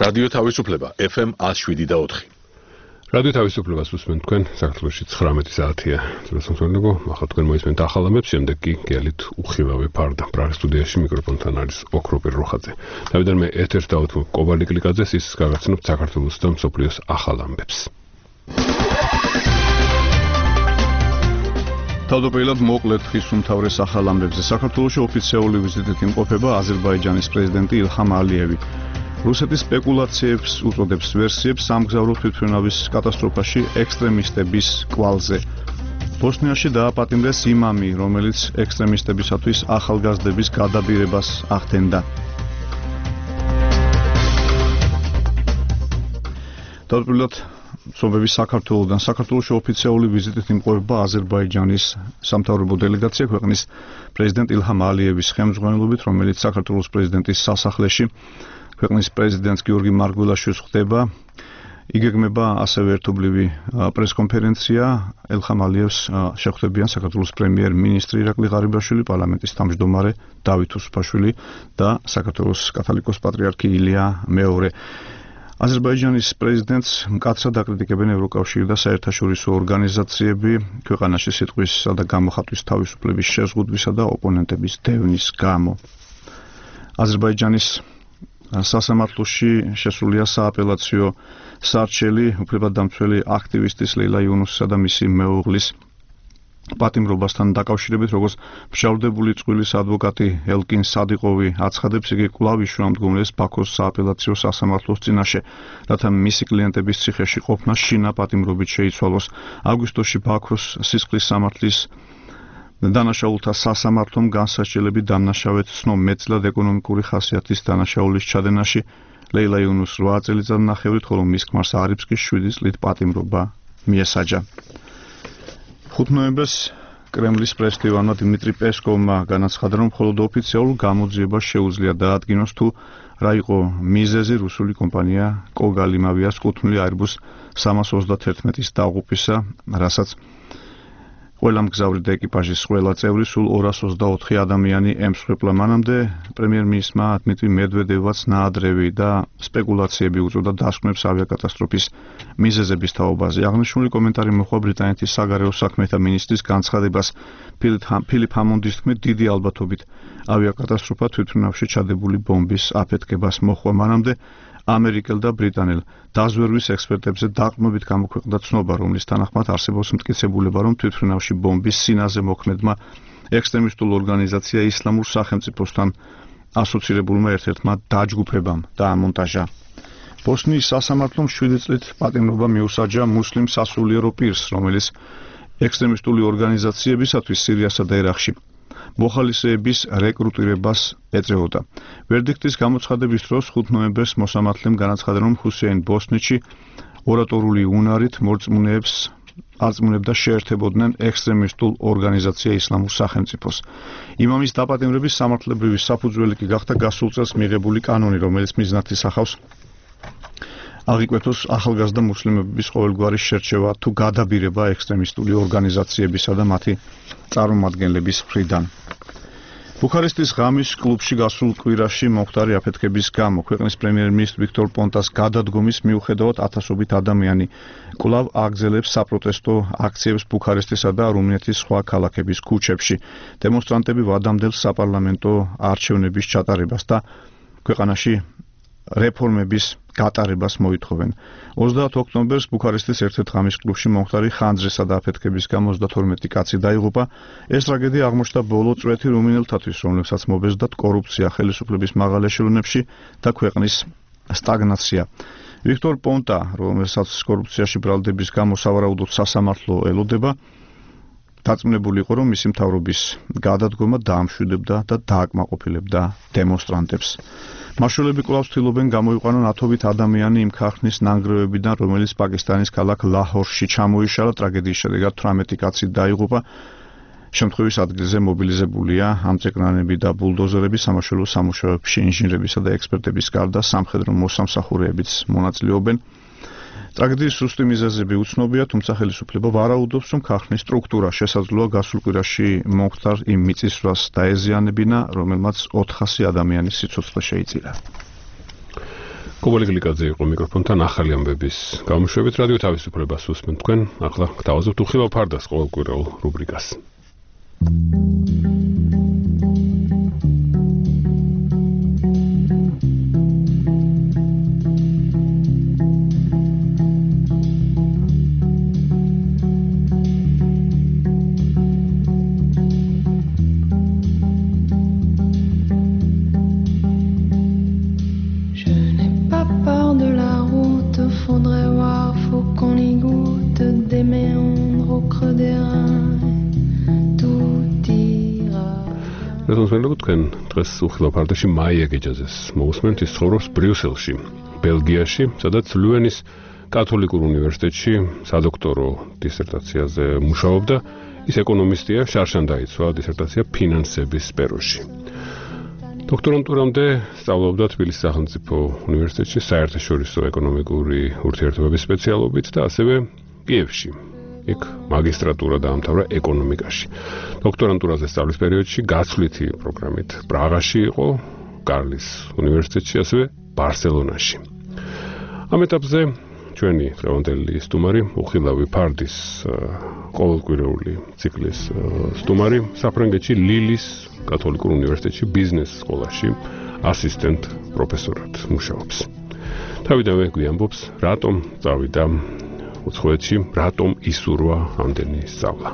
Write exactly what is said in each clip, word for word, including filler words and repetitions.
რადიო თავისუფლება ეფ ემ one oh seven და four. რადიო თავისუფლებას უსმენთ თქვენ საქართველოში ცხრამეტი საათია. ძროსმთონებო, ახლა თქვენ მოისმენთ ახალ ამბებს, შემდეგ კი გელით უხილავი ფარდა. პრაღის სტუდიაში მიკროფონთან არის ოქროპირ როხაძე. დავიდან მე ეთერს დავუთმობ კობალ კლიკაძეს, ის გაგაცნობთ საქართველოს და მსოფლიოს ახალ ამბებს. თავდაპირველად მოკლედ ხის უმთავრეს ახალ ამბებზე. საქართველოში ოფიციალური ვიზიტით იმყოფება აზერბაიჯანის პრეზიდენტი ილჰამ ალიევი. რუსეთის სპეკულაციებს უწოდებს ვერსიებს სამგზავრო თვითმფრინავის კატასტროფაში ექსტრემისტების კვალზე. ბოსნიაში დააპატიმრეს იმამი, რომელიც ექსტრემისტებისათვის ახალგაზრდების გადაბირებას ახდენდა. თავდაპირველად სომხეთის საქართველოსთან საქართველოში ოფიციალური ვიზიტით იმყოფება აზერბაიჯანის სამთავრობო დელეგაცია ქვეყნის პრეზიდენტ ილჰამ ალიევის ხელმძღვანელობით, რომელიც საქართველოს პრეზიდენტის სასახლეში ქვეყნის პრეზიდენტს გიორგი მარგველაშვილს ხვდება. იგეგმება ასევე ერთობლივი პრესკონფერენცია. ილჰამ ალიევს შეხვდებიან საქართველოს პრემიერ-მინისტრი ირაკლი ღარიბაშვილი, პარლამენტის თავმჯდომარე დავით უსუფაშვილი და საქართველოს კათოლიკოს პატრიარქი ილია მეორე. აზერბაიჯანის პრეზიდენტს მკაცრად აკრიტიკებენ ევროკავშირი და საერთაშორისო ორგანიზაციები ქვეყანაში სიტყვისა და გამოხატვის თავისუფლების შეზღუდვისა და ოპონენტების დევნის გამო. აზერბაიჯანის სასამართლოში შესულია სააპელაციო სარჩელი უფლებადამცველი აქტივისტის ლეილა იუნუსისა და მისი მეუღლის პატიმრობასთან დაკავშირებით, როგორც მშალდებული წყვილის ადვოკატი ელკინ სადიყოვი აცხადებს, იგი კვლავ იშუამდგომლეს ბაქოს სააპელაციო სასამართლოს წინაშე, რათა მისი კლიენტების ციხეში ყოფნა შინა პატიმრობით შეიცვალოს. აგვისტოში ბაქოს სისხლის სამართლის დანაშაულთა სასამართლომ განსაჯელები დამნაშავედ ცნო მეტწილად ეკონომიკური ხასიათის დანაშაულის ჩადენაში. ლეილა იუნუს რვა წელიწადნახევრით, ხოლო მის ქმარს არიფს კი შვიდი წლით პატიმრობა მიესაჯა. ხუთ ნოემბერს კრემლის პრესდივანმა დიმიტრი პესკოვმა განაცხადა, რომ მხოლოდ ოფიციალურ გამოძიებას შეუძლია დაადგინოს, თუ რა იყო მიზეზი რუსული კომპანია კოგალიმავიას კუთვნილი აირბუს სამას ოცდაათერთმეტის დაღუპვისა, რასაც ყველა მგზავრი და ეკიპაჟის ყველა წევრი სულ ორას ოცდაოთხი ადამიანი ემსხვერპლა. მანამდე პრემიერ-მინისტრმა დმიტრი მედვედევაც ნაადრევი და სპეკულაციები უწოდა დასკვნებს ავიაკატასტროფის მიზეზების თაობაზე. აღნიშნული კომენტარი მოჰყვა ბრიტანეთის საგარეო საქმეთა მინისტრის განცხადებას. ფილიპ ჰამონდის თქმით, დიდი ალბათობით ავიაკატასტროფა თვითმფრინავში ჩადებული ბომბის აფეთქებას მოჰყვა. მანამდე ამერიკელ და ბრიტანელ დაზვერვის ექსპერტებზე დაყრდნობით გამოქვეყნდა ცნობა, რომლის თანახმად არსებობს მტკიცებულება, რომ თვითმფრინავში ბომბის სინაზე მოქმედმა ექსტრემისტულ ორგანიზაცია ისლამურ სახელმწიფოსთან ასოცირებულმა ერთ-ერთმა დაჯგუფებამ დაამონტაჟა. ბოსნიის სასამართლომ შვიდი წლით პატიმრობა მიუსაჯა მუსლიმ სასულიერო პირს, რომელიც ექსტრემისტული ორგანიზაციებისათვის სირიასა და ერაყში მოხალისეების რეკრუტირებას ეწეოდა. ვერდიქტის გამოცხადების დროს ხუთ ნოემბერს მოსამართლემ განაცხადა, რომ ჰუსეინ ბოსნეთში ორატორული უნარით მორწმუნეებს არწმუნებდა შეერთებოდნენ ექსტრემისტულ ორგანიზაცია ისლამურ სახელმწიფოს. იმამის დაპატიმრების სამართლებრივი საფუძველი კი გახდა გასულ წელს მიღებული კანონი, რომელიც მიზნად ისახავს აღიკვეთოს ახალგაზრდა მუსლიმების ყოველგვარი შერჩევა თუ გადაბირება ექსტრემისტული ორგანიზაციებისა და მათი წარმომადგენლების მხრიდან. ბუქარესტის ღამის კლუბში გასულ კვირაში მომხდარი აფეთქების გამო ქვეყნის პრემიერ-მინისტრ ვიქტორ პონტას გადადგომის მიუხედავად ათასობით ადამიანი კვლავ აგრძელებს საპროტესტო აქციებს ბუქარესტისა და რუმინეთის სხვა ქალაქების ქუჩებში. დემონსტრანტები ვადამდელ საპარლამენტო არჩევნების ჩატარებას და ქვეყანაში რეფორმების გატარებას მოითხოვენ. ოცდაათ ოქტომბერს ბუქარესტის ერთ-ერთ ღამის კლუბში მომხდარი ხანძრისა და აფეთქების გამო ოცდათორმეტი კაცი დაიღუპა. ეს ტრაგედია აღმოჩნდა ბოლო წვეთი რუმინელთათვის, რომლებსაც მობეზდათ კორუფცია ხელისუფლების მაღალ ეშელონებში და ქვეყნის სტაგნაცია. ვიქტორ პონტა, რომელსაც კორუფციაში ბრალდების გამო სავარაუდოდ სასამართლო ელოდება, დაწმუნებული იყო, რომ მისი მთავრობის გადადგომა დაამშვიდებდა და დააკმაყოფილებდა დემონსტრანტებს. მაშულები კვლავ ცდილობენ გამოიყვანონ ათობით ადამიანი იმ ქარხნის ნანგრევებიდან, რომელიც პაკისტანის ქალაქ ლაჰორში ჩამოიშალა. ტრაგედიის შედეგად თვრამეტი კაცი დაიღუპა. შემთხვევის ადგილზე მობილიზებულია ამწეკნარები და ბულდოზერები, სამაშველო სამუშაოებში ინჟინრებისა და ექსპერტების გარდა სამხედრო მოსამსახურეებიც მონაწილეობენ. ტრაგედიის ზუსტი მიზეზები უცნობია, თუმცა ხელისუფლება ვარაუდობს, რომ ქარხნის სტრუქტურა შესაძლოა გასულ კვირაში მომხდარ იმ მიწისძვრას დაეზიანებინა, რომელმაც ოთხასი ადამიანის სიცოცხლე შეიწირა. კობალი გლიკაძე იყო მიკროფონთან ახალი ამბების გამოშვებით რადიო თავისუფლებას უსმენთ თქვენ ახლა გთავაზობთ უხილავ ფარდას ყოველკვირეულ რუბრიკას. თქვენ დღეს უხილავ ფარდაში მაია გეჯაზეს მოусმენთ ის ცხოვრობს ბრიუსელში, ბელგიაში, სადაც ლუენის კათოლიკურ უნივერსიტეტში სადოქტორო დისერტაციაზე მუშაობდა. ის ეკონომისტია, შარშან დაიცვა დისერტაცია ფინანსების სფეროში. დოქტორანტურამდე სწავლობდა თბილისის სახელმწიფო უნივერსიტეტში საერთაშორისო ეკონომიკური ურთიერთობების სპეციალობით და ასევე კიევში. იქ მაგისტრატურა დაამთავრა ეკონომიკაში. დოქტორანტურაზე სწავლის პერიოდში გაცვლითი პროგრამით პრაღაში იყო, კარლის უნივერსიტეტში, ასევე ბარსელონაში. ამ ეტაპზე ჩვენი დღევანდელი სტუმარი, უხილავი ფარდის ყოველკვირეული ციკლის სტუმარი, საფრანგეთში ლილის კათოლიკურ უნივერსიტეტში ბიზნეს სკოლაში ასისტენტ პროფესორად მუშაობს. თავიდანვე გვიამბობს, რატომ წავიდა უცხოეთში, რატომ ისურვა ამდენი სწავლა.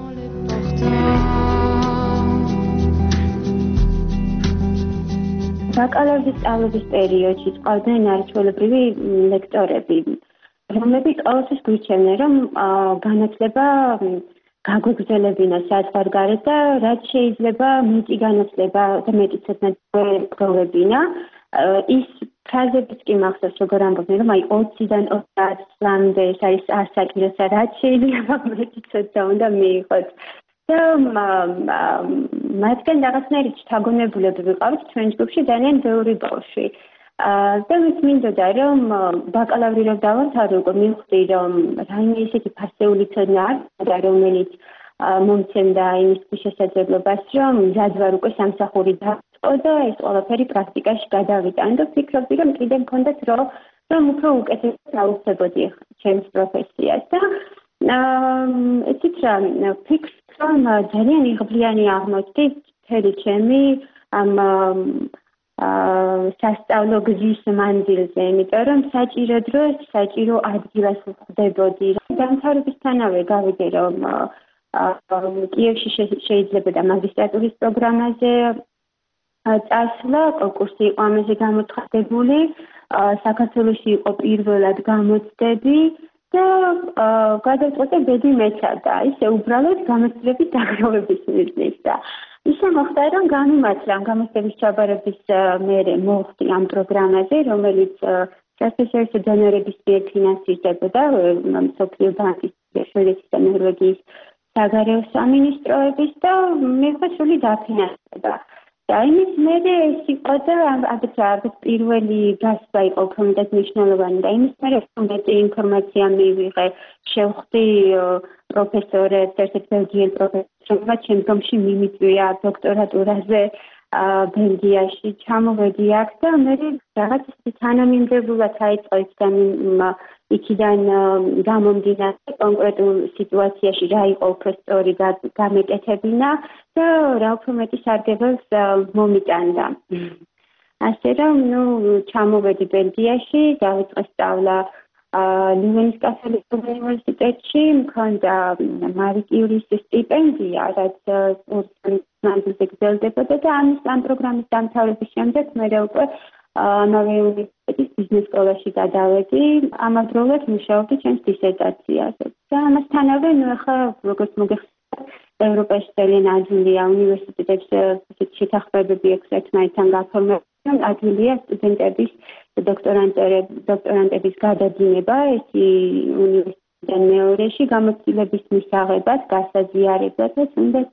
ბაკალავრის სწავლების პერიოდში წყავდნენ არაჩვეულებრივი ლექტორები, რომლებიც ყოველთვის გვირჩევდნენ, რომ განათლება გაგვეგრძელებინა საზღვარგარეთ და რაც შეიძლება მეტი განათლება და მეტი ცოდნა გვეღებინა. ის ფრაზებიც კი მახსოვს, როგორ ამბობდნენ, რომ აი ოციდან ოცდაათამდე ეს არის ასაკიროსა, რაც შეიძლება მეტი ცოდნა უნდა მიიღოთ. და მათგან რაღაცნაირი შთაგონებულები ვიყავით ჩვენ ჯგუფში ძალიან ბევრი ბავშვი. და მის მინდოდა რომ ბაკალავრი რომ დავამთავრე, უკვე მივხვდი რომ რაიმე ისეთი ფასეული ცოდნა აქვს, რომელიც მომცემდა იმის შესაძლებლობას, რომ რად ვარ უკვე სამსახური დავიწყო და ეს ყველაფერი პრაქტიკაში გადავიტანო და ვფიქრობდი, რომ კიდე მქონდათ დრო, რომ უფრო უკეთესად ავუხსებოდი ჩემს პროფესიას და ესეც რა ფიქრობ, რომ ძალიან იღბლიანი აღმოჩნდი მთელი ჩემი ამ სასწავლო გზის მანძილზე, იმიტომ რომ საჭირო დროს, საჭირო ადგილას ვხვდებოდი. დამთავრებისთანავე გავიგე, რომ კიევში შეიძლებოდა მაგისტრატურის პროგრამაზე წასვლა, კონკურსი იყო ამაზე გამოცხადებული, საქართველოში იყო პირველად გამოცდები და გადავწყვეტე ბედი მეცადა, ისე უბრალოდ გამოცდების დაგროვების მიზნით და ისე მოხდა, რომ გამიმართლა ამ გამოცდების ჩაბარების მერე მოხდი ამ პროგრამაზე, რომელიც საერთაშორისო დონორების მიერ ფინანსირდებოდა მსოფლიო ბანკის, შვედეთის და ნორვეგიის საგარეო სამინისტროების და მეფე სული დაფინანსება. და იმის მერე ეს იყო და ალბათ პირველი გასვლა იყო უფრო მნიშვნელოვანი და იმის მერე მეტი ინფორმაცია მივიღე, შევხვდი პროფესორებს, ერთ-ერთ ბელგიელ პროფესორებმა, შემდგომში მიმიწვია დოქტორატურაზე ბელგიაში, ჩამოვედი აქ და მე რაღაც თანამიმდევრულად აიწყო იქიდან იქიდან გამომდინარე კონკრეტულ სიტუაციაში რა იყო უფრო სწორი გამეკეთებინა და რა უფრო მეტი სარგებელს მომიტანდა. ასე რომ, ნუ ჩამოვედი ბელგიაში, დავიწყე სწავლა ლუენის კათოლიკურ უნივერსიტეტში, მქონდა მარი კიურის სტიპენდია, რაც მანძილზე გრძელდებოდა და ამის ამ პროგრამის დამთავრების შემდეგ მე უკვე ამავე უნივერსიტეტის ბიზნეს სკოლაში გადავედი, ამავდროულად მუშაობდი ჩემს დისერტაციაზე. და ამასთანავე, ნუ ახლა როგორც მოგეხსენებათ, ევროპაში ძალიან ადვილია უნივერსიტეტებს შეთანხმებები აქვს ერთმანეთთან გაფორმებული, ადვილია სტუდენტების დოქტორანტების გადადინება, ეს უნივერსიტეტიდან მეორეში გამოცდილების მისაღებად, გასაზიარებლად და თუნდაც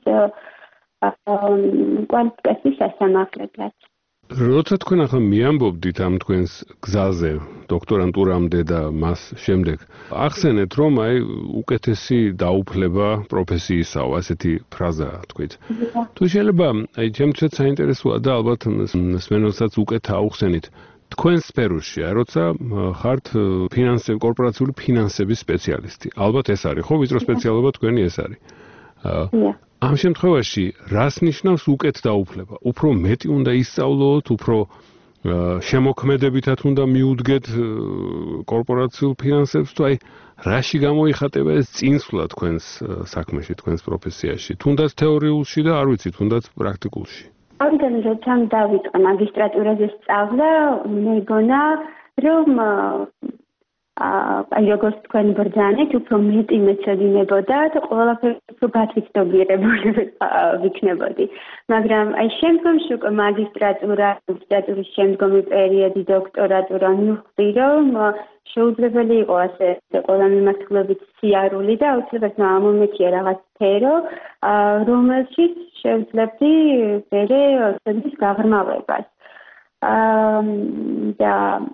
კვალიფიკაციის ასამაღლებლად. როცა თქვენ ახლა მიამბობდით ამ თქვენს გზაზე, დოქტორანტურამდე და მას შემდეგ, ახსენეთ, რომ აი უკეთესი დაუფლება პროფესიისაო, ასეთი ფრაზაა თქვით. თუ შეიძლება, აი ჩემთვისაც საინტერესოა და ალბათ მსმენელსაც უკეთ აუხსენით, თქვენ სფეროშია, როცა ხართ ფინანსები, კორპორაციული ფინანსების სპეციალისტი. ალბათ ეს არის, ხო, ვიწრო სპეციალობა თქვენი ეს არის. ამ შემთხვევაში რას ნიშნავს უკეთ დაუფლება? უფრო მეტი უნდა ისწავლოთ, უფრო შემოქმედებითად უნდა მიუდგეთ კორპორაციულ ფინანსებს, თუ აი რაში გამოიხატება ეს წინსვლა თქვენს საქმეში, თქვენს პროფესიაში, თუნდაც თეორიულში და არ ვიცი, თუნდაც პრაქტიკულში. Organ როცა დავიწყე მაგისტრატურაზე სწავლა, მეგონა რომ აი როგორც თქვენ ბრძანეთ, უფრო მეტი მეცადინებოდა და ყველაფერი უფრო გათვითობიერებული ვიქნებოდი. მაგრამ აი შემდგომში უკვე მაგისტრატურა, მაგისტრატურის შემდგომი პერიოდი, დოქტორატურა მივხვდი, რომ შეუძლებელი იყო ასე ყველა მიმართულებით სიარული და აუცილებლად მომეჩია რაღაც სფერო, რომელშიც შევძლებდი მერე ცოდნის გაღრმავებას. და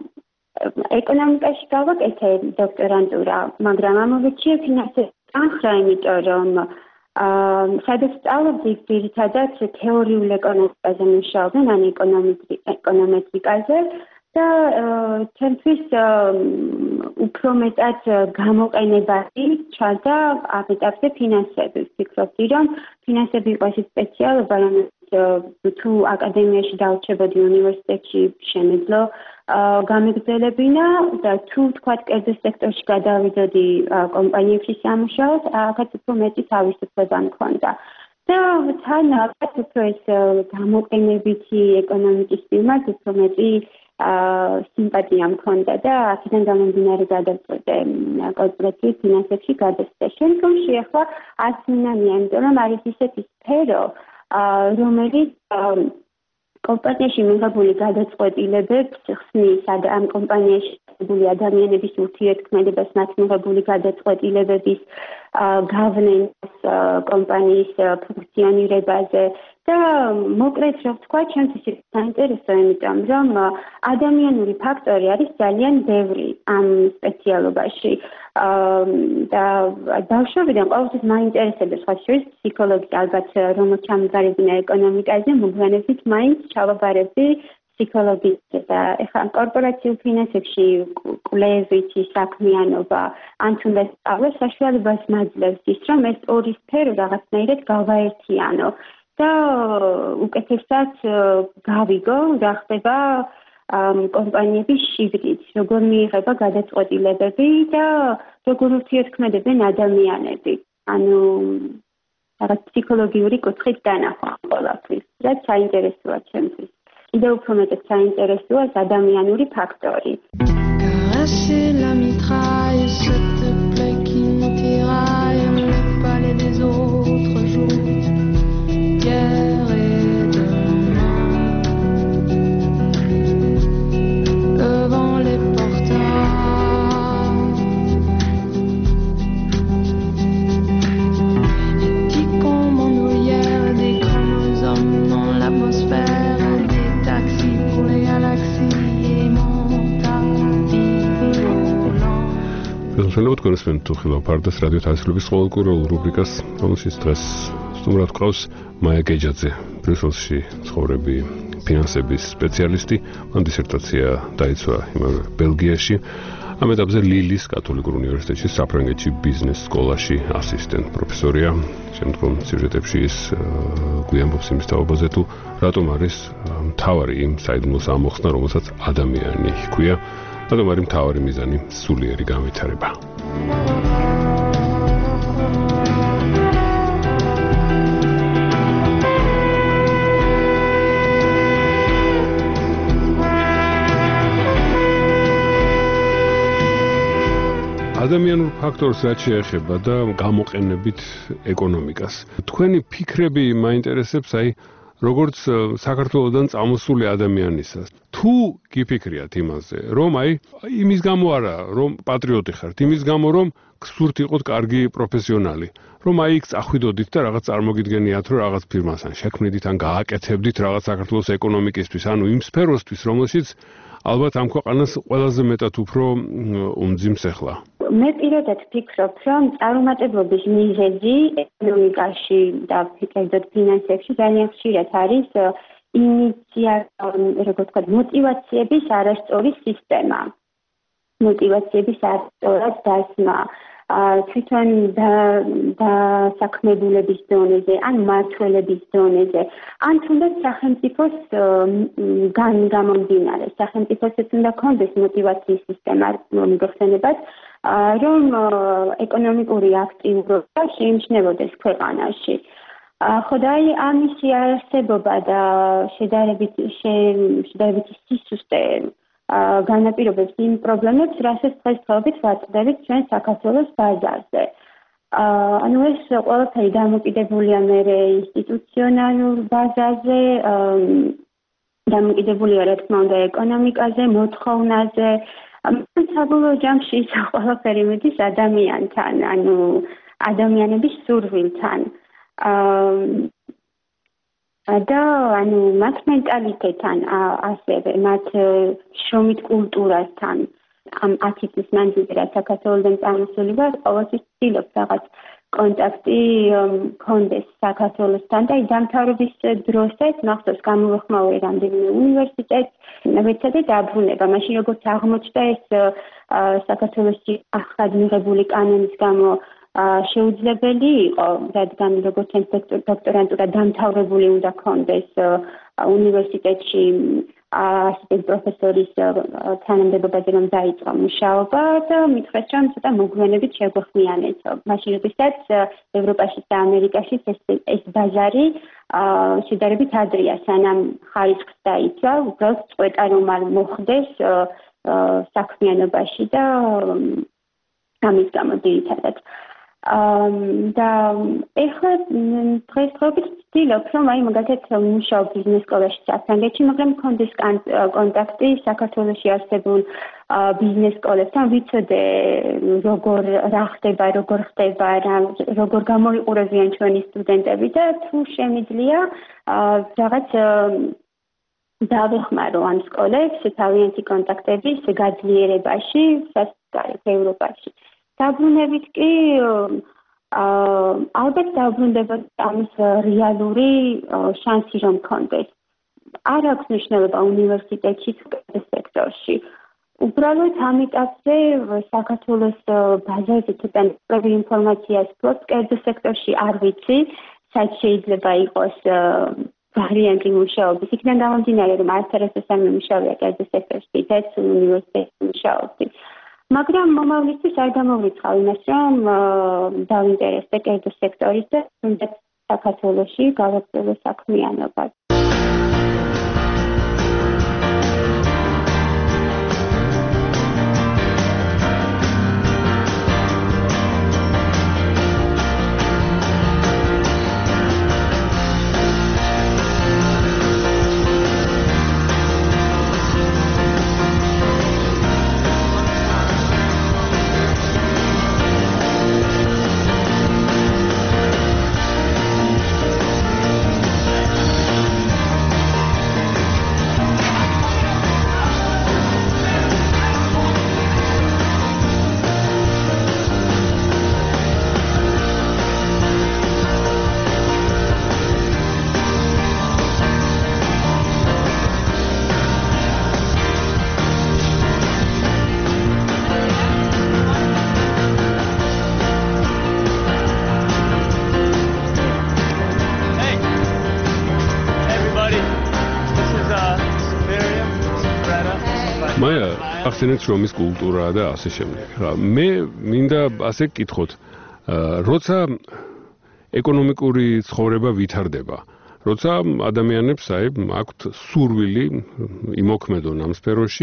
ეკონომიკაში გავაკეთე დოქტორანტურა, მაგრამ ამოვეჩიე ფინანსების თანხა, იმიტომ რომ სადაც სწავლობდი ძირითადად თეორიულ ეკონომიკაზე მუშაობდნენ, ან ეკონომეტრიკაზე და ჩემთვის უფრო მეტად გამოყენებადი ჩანდა ამ ეტაპზე ფინანსები. ვფიქრობდი, რომ ფინანსები იყო ეს სპეციალობა, რომელიც თუ აკადემიაში დავრჩებოდი უნივერსიტეტში შემეძლო გამეგრძელებინა და თუ თქვათ კერძო სექტორში გადავიდოდი კომპანიებში სამუშაოდ, აქაც უფრო მეტი თავისუფლება მქონდა. და თან ალბათ უფრო ეს გამოყენებითი ეკონომიკის მიმართ უფრო მეტი სიმპათია მქონდა და აქედან გამომდინარე გადავწყვეტე კორპორაციული ფინანსებში გადასვლა. შემდგომში ახლა არც მინანია, იმიტომ რომ არის ისეთი სფერო, რომელიც კომპანიაში მიღებული გადაწყვეტილებებს ხსნის ამ კომპანიაში მიღებული ადამიანების ურთიერთქმედებას, მათ მიღებული გადაწყვეტილებების გავლენას კომპანიის ფუნქციონირებაზე და მოკლედ რო ვთქვა, ჩემთვის ის საინტერესო, იმიტომ რომ ადამიანური ფაქტორი არის ძალიან ბევრი ამ სპეციალობაში. და ბავშვობიდან ყოველთვის მაინტერესებდა, სხვა შორის ფსიქოლოგია, ალბათ რომ ჩამგარებინა ეკონომიკაზე, მოგვიანებით მაინც ჩავაბარებდი ფსიქოლოგიაზე და ეხლა კორპორაციულ ფინანსებში კვლევითი საქმიანობა, ან თუნდაც სწავლა საშუალებას მაძლევს ის, რომ ეს ორი სფერო რაღაცნაირად გავაერთიანო და უკეთესად გავიგო, რა ხდება კომპანიების შიგნით, როგორ მიიღება გადაწყვეტილებები და როგორ ურთიერთქმედებენ ადამიანები. ანუ რაღაც ფსიქოლოგიური კუთხით დანახვა ყველაფრის, რაც საინტერესოა ჩემთვის. კიდევ უფრო მეტად საინტერესოა ადამიანური ფაქტორი. Caresser la mitraille, s'il te plaît, qui nous tiraille, le palais des autres jours, hier et demain, devant les portails. Et dit comme en hier, des chromosomes dans l'atmosphère, des taxis pour les galaxies et mon tapis volant. Ხელმძღვანელო თქვენს თუ ხილავფარდას რადიო თასრობის ყოველკვირეულ რუბრიკას, რომელშიც დღეს სტუმრად გვყავს მაია გეჯაძე, ბრიუსელში ცხოვრები ფინანსების სპეციალისტი, მან დისერტაცია დაიცვა იმავე ბელგიაში. ამ ეტაპზე ლილის კათოლიკურ უნივერსიტეტში საფრანგეთში ბიზნეს სკოლაში ასისტენტ პროფესორია. შემდგომ სიუჟეტებში ის გვიამბობს იმის თაობაზე, თუ რატომ არის მთავარი იმ საიდუმლოს ამოხსნა, რომელსაც ადამიანი ჰქვია. რატომ არის მთავარი მიზანი სულიერი განვითარება. ადამიანურ ფაქტორს რაც შეეხება და გამოყენებით ეკონომიკას. თქვენი ფიქრები მაინტერესებს, აი როგორც საქართველოსდან წამოსული ადამიანისას. თუ გიფიქრიათ იმაზე, რომ აი იმის გამო არა, რომ პატრიოტი ხართ, იმის გამო რომ გსურთ იყოთ კარგი პროფესიონალი, რომ აი იქ წახვიდოდით და რაღაც წარმოგიდგენიათ, რომ რაღაც ფირმას ან შექმნიდით, ან გააკეთებდით რაღაც საქართველოს ეკონომიკისთვის, ანუ იმ სფეროსთვის, რომელშიც ალბათ ამ ქვეყანას ყველაზე მეტად უფრო უმძიმს ეხლა. მე პირადად ვფიქრობ, რომ წარუმატებლობის მიზეზი ეკონომიკაში და კერძოდ ფინანსებში ძალიან ხშირად არის ინიცია როგორც ვთქვათ мотиваციების არასწორი სისტემა. мотиваციების არასწორად დასმა თვითონ დასაქმებულების დონეზე, ან მმართველების დონეზე, ან თუნდაც სახელმწიფოს გამომდინარე. სახელმწიფოსაც უნდა ქონდეს мотиваციის სისტემა მიგხსენებათ, რომ ეკონომიკური აქტიურობა შეიმჩნევოდეს ქვეყანაში. ხო და აი ამისი არსებობა და შედარებით შედარებით სისუსტე განაპირობებს იმ პრობლემებს, რასაც დღესდღეობით ვაწყდებით ჩვენ საქართველოს ბაზარზე. ანუ ეს ყველაფერი დამოკიდებულია მერე ინსტიტუციონალურ ბაზაზე, დამოკიდებულია რა თქმა უნდა ეკონომიკაზე, მოთხოვნაზე. საბოლოო ჯამში ის ყველაფერი მიდის ადამიანთან, ანუ ადამიანების სურვილთან. და ანუ მათ მენტალიტეტთან ასევე მათ შრომით კულტურასთან ამ ათი წლის მანძილზე რაც საქართველოსთან წამოსული ვარ ყოველთვის ვცდილობ რაღაც კონტაქტი მქონდეს საქართველოსთან და დამთავრების დროსაც მახსოვს გამოვეხმაურე რამდენიმე უნივერსიტეტს მეცადე დაბრუნება მაშინ როგორც აღმოჩნდა ეს საქართველოსში ახლად მიღებული კანონის გამო შეუძლებელი იყო, რადგან როგორც დოქტორანტურა დამთავრებული უნდა ქონდეს უნივერსიტეტში ასისტენტ პროფესორის თანამდებობაზე რომ დაიწყო მუშაობა და მithres რომ ცოტა მოგვიანებით შეგვეხმიანეთ. მაშინ როდესაც ევროპაში და ამერიკაში ეს ბაზარი შედარებით ადრეა, სანამ ხარისხს დაიცვა, უბრალოდ წვეტა რომ არ მოხდეს საქმიანობაში და ამის გამო ძირითადად და ეხლა დღესდღეობით ვცდილობ, რომ აი მაგალითად მუშაობ ბიზნეს სკოლაში საფრანგეთში, მაგრამ მქონდეს კონტაქტი საქართველოში არსებულ ბიზნეს სკოლებთან, ვიცოდე როგორ რა ხდება, როგორ ხდება, როგორ გამოიყურებიან ჩვენი სტუდენტები და თუ შემიძლია რაღაც დავეხმარო ამ სკოლებს თავიანთი კონტაქტების გაძლიერებაში, სასწავლებლად ევროპაში. დაბრუნებით კი ალბათ დაბრუნდებოდი ამის რეალური შანსი რომ მქონდეს. არ აქვს მნიშვნელობა უნივერსიტეტში თუ სექტორში. უბრალოდ ამ ეტაპზე საქართველოს ბაზაზე ცოტა ნაკლები ინფორმაციას ვფლობ, კერძო სექტორში არ ვიცი, საერთოდ შეიძლება იყოს ვარიანტი მუშაობის. იქიდან გამომდინარე, რომ არასდროს არ მიმუშავია კერძო სექტორში, დაც უნივერსიტეტში მუშაობდი. მაგრამ მომავლისთვის არ გამოვრიცხავ იმას, რომ დავინტერესდე კერძო სექტორის და თუნდაც საქართველოში გავაგრძელო საქმიანობა. ახსენეთ რომ ის კულტურაა და ასე შემდეგ. რა მე მინდა ასე გკითხოთ, როცა ეკონომიკური ცხოვრება ვითარდება, როცა ადამიანებს აი აქვთ სურვილი იმოქმედონ ამ სფეროში,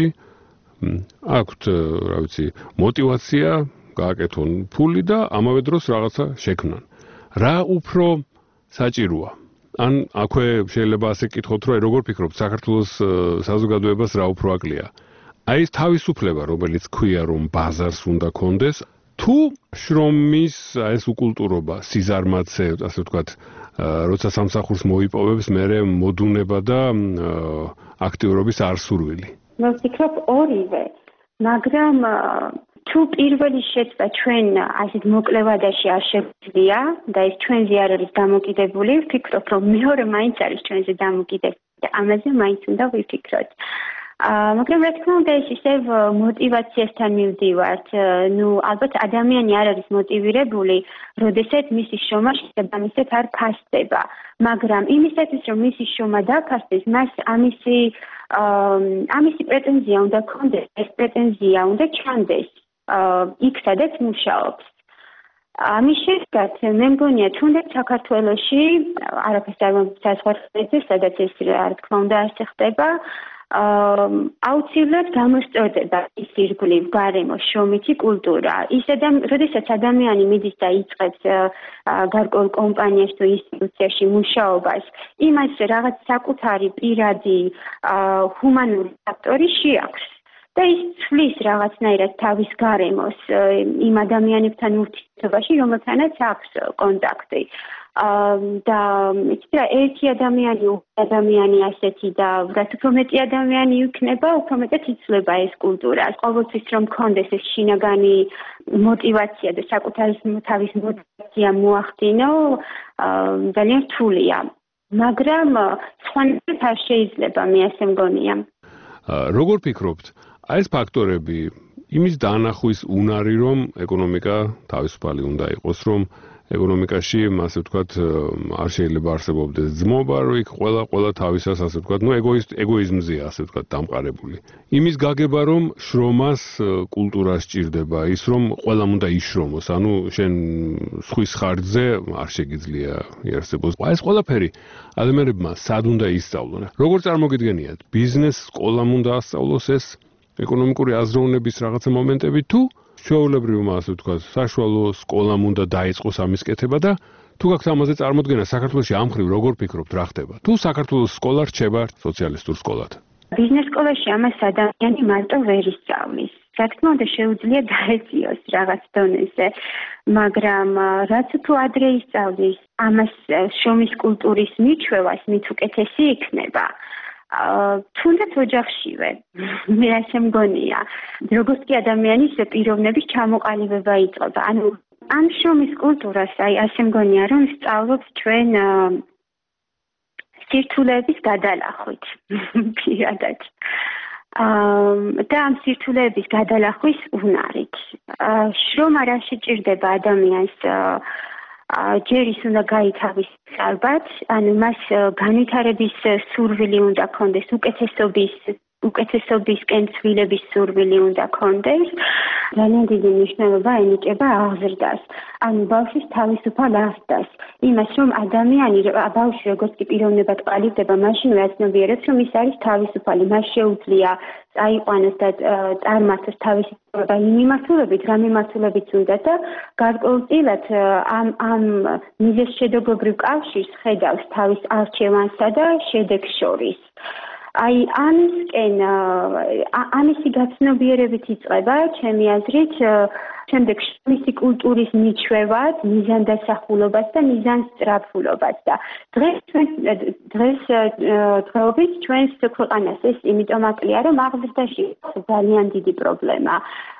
აქვთ, რა ვიცი, мотиваცია, გააკეთონ ფული და ამავე დროს რაღაცა შექმნან. რა უფრო საჭიროა? ან აქვე შეიძლება ასე გკითხოთ, რომ როგორ ფიქრობთ, საქართველოს საზოგადოებას რა უფრო აკლია? აი ეს თავისუფლება, რომელიც ქვია, რომ ბაზარს უნდა კონდეს, თუ შრომის ეს უკულტურობა, სიზარმაცე, ასე ვთქვათ, როცა სამსახურს მოიპოვებს, მერე მოდუნება და აქტიურობის არსურვილი. მე ვფიქრობ ორივე, მაგრამ თუ პირველი შეცდა ჩვენ ასეთ მოკლევადაში არ შეგვიძლია და ეს ჩვენზე არ არის დამოკიდებული, ვფიქრობ, რომ მეორე მაინც არის ჩვენზე დამოკიდებული. და ამაზე მაინც უნდა ვიფიქროთ. მაგრამ რა თქმა უნდა ეს ისევ мотиваციასთან მივდივართ. ნუ ალბათ ადამიანი არ არის მოტივირებული, როდესაც მისი შრომა შესაბამისად არ ფასდება. მაგრამ იმისათვის რომ მისი შრომა დაფასდეს, მას ამისი ამისი პრეტენზია უნდა ქონდეს, ეს პრეტენზია უნდა ჩანდეს იქ სადაც მუშაობს. ამის შედეგად მე მგონია თუნდაც საქართველოში არაფერს არ მომსახურებს, სადაც ეს რა თქმა უნდა ასე ხდება. აუცილებლად გამოსწორდება ის ირგვლივ გარემო შრომითი კულტურა. ის ადამიანი, როდესაც ადამიანი მიდის და იწყებს გარკვეულ კომპანიაში თუ ინსტიტუციაში მუშაობას, იმას რაღაც საკუთარი პირადი ჰუმანური ფაქტორი შეაქვს. და ის ცვლის რაღაცნაირად თავის გარემოს იმ ადამიანებთან ურთიერთობაში, რომელთანაც აქვს კონტაქტი. და იცით რა, ერთი ადამიანი, ადამიანი ასეთი და რაც უფრო მეტი ადამიანი იქნება, უფრო მეტად იცვლება ეს კულტურა. ყოველთვის რომ კონდეს ეს შინაგანი мотиваცია და საკუთარი თავის мотиваცია მოახდინო, ძალიან რთულია. მაგრამ სხვანაირად არ შეიძლება, მე ასე მგონია. როგორ ფიქრობთ, აი ეს ფაქტორები იმის დაანახვის უნარი, რომ ეკონომიკა თავისუფალი უნდა იყოს, რომ ეკონომიკაში, ასე ვთქვათ, არ შეიძლება არსებობდეს ძმობა, რომ იქ ყველა ყველა თავისას, ასე ვთქვათ, ნუ ეგოისტ ეგოიზმზეა, ასე ვთქვათ, დამყარებული. იმის გაგება, რომ შრომას კულტურა სჭირდება, ის რომ ყველამ უნდა იშრომოს, ანუ შენ სხვის ხარჯზე არ შეგიძლია იარსებოს. ეს ყველაფერი ადამიანებმა სად უნდა ისწავლონ? როგორ წარმოგიდგენიათ, ბიზნეს სკოლამ უნდა ასწავლოს ეს ეკონომიკური აზროვნების რაღაცა მომენტები თუ ჩვეულებრივმა, ასე ვთქვათ, საშუალო სკოლამ უნდა დაიწყოს ამის კეთება და თუ გაქვთ ამაზე წარმოდგენა, საქართველოში ამ მხრივ როგორ ფიქრობთ, რა ხდება? თუ საქართველოს სკოლა რჩება სოციალისტურ სკოლად? ბიზნეს სკოლაში ამას ადამიანი მარტო ვერ ისწავლის. რა თქმა უნდა, შეუძლია დაეწიოს რაღაც დონეზე, მაგრამ რაც უფრო ადრე ისწავლის ამას შრომის კულტურის მიჩვევას, მით უკეთესი იქნება. თუნდაც ოჯახშივე, მე ასე მგონია, როგორც კი ადამიანის პიროვნების ჩამოყალიბება იწყება. ანუ ამ შრომის კულტურას, აი ასე მგონია, რომ სწავლობთ ჩვენ სირთულეების გადალახვით, პირადად. და ამ სირთულეების გადალახვის უნარით. შრომა რა შეჭირდება ადამიანს ჯერ ის უნდა გაითავისოს ალბათ, ანუ მას განვითარების სურვილი უნდა ქონდეს, უკეთესობის უკეთესობისკენ ცვლილების სურვილი უნდა ქონდეს. ძალიან დიდი მნიშვნელობა ენიჭება აღზრდას, ანუ ბავშვის თავისუფალ აღზრდას. იმას, რომ ადამიანი, ბავშვი როგორც კი პიროვნებად ყალიბდება, მაშინ ვაცნობიერებთ, რომ ის არის თავისუფალი, მას შეუძლია წაიყვანოს და წარმართოს თავისი ცხოვრება იმ მიმართულებით, რა მიმართულებიც უნდა და გარკვეულწილად ამ ამ მიზეზშედეგობრივ კავშირს ხედავს თავის არჩევანსა და შედეგს შორის. აი ამისკენ ამისი გაცნობიერებით იწყება ჩემი აზრით შემდეგ მისი კულტურის მიჩვევად, მიზანდასახულობას და მიზანსწრაფულობას და დღეს დღეს დღეობით ჩვენს ქვეყანას ეს იმიტომ აკლია, რომ აღზრდაში ძალიან დიდი პრობლემა.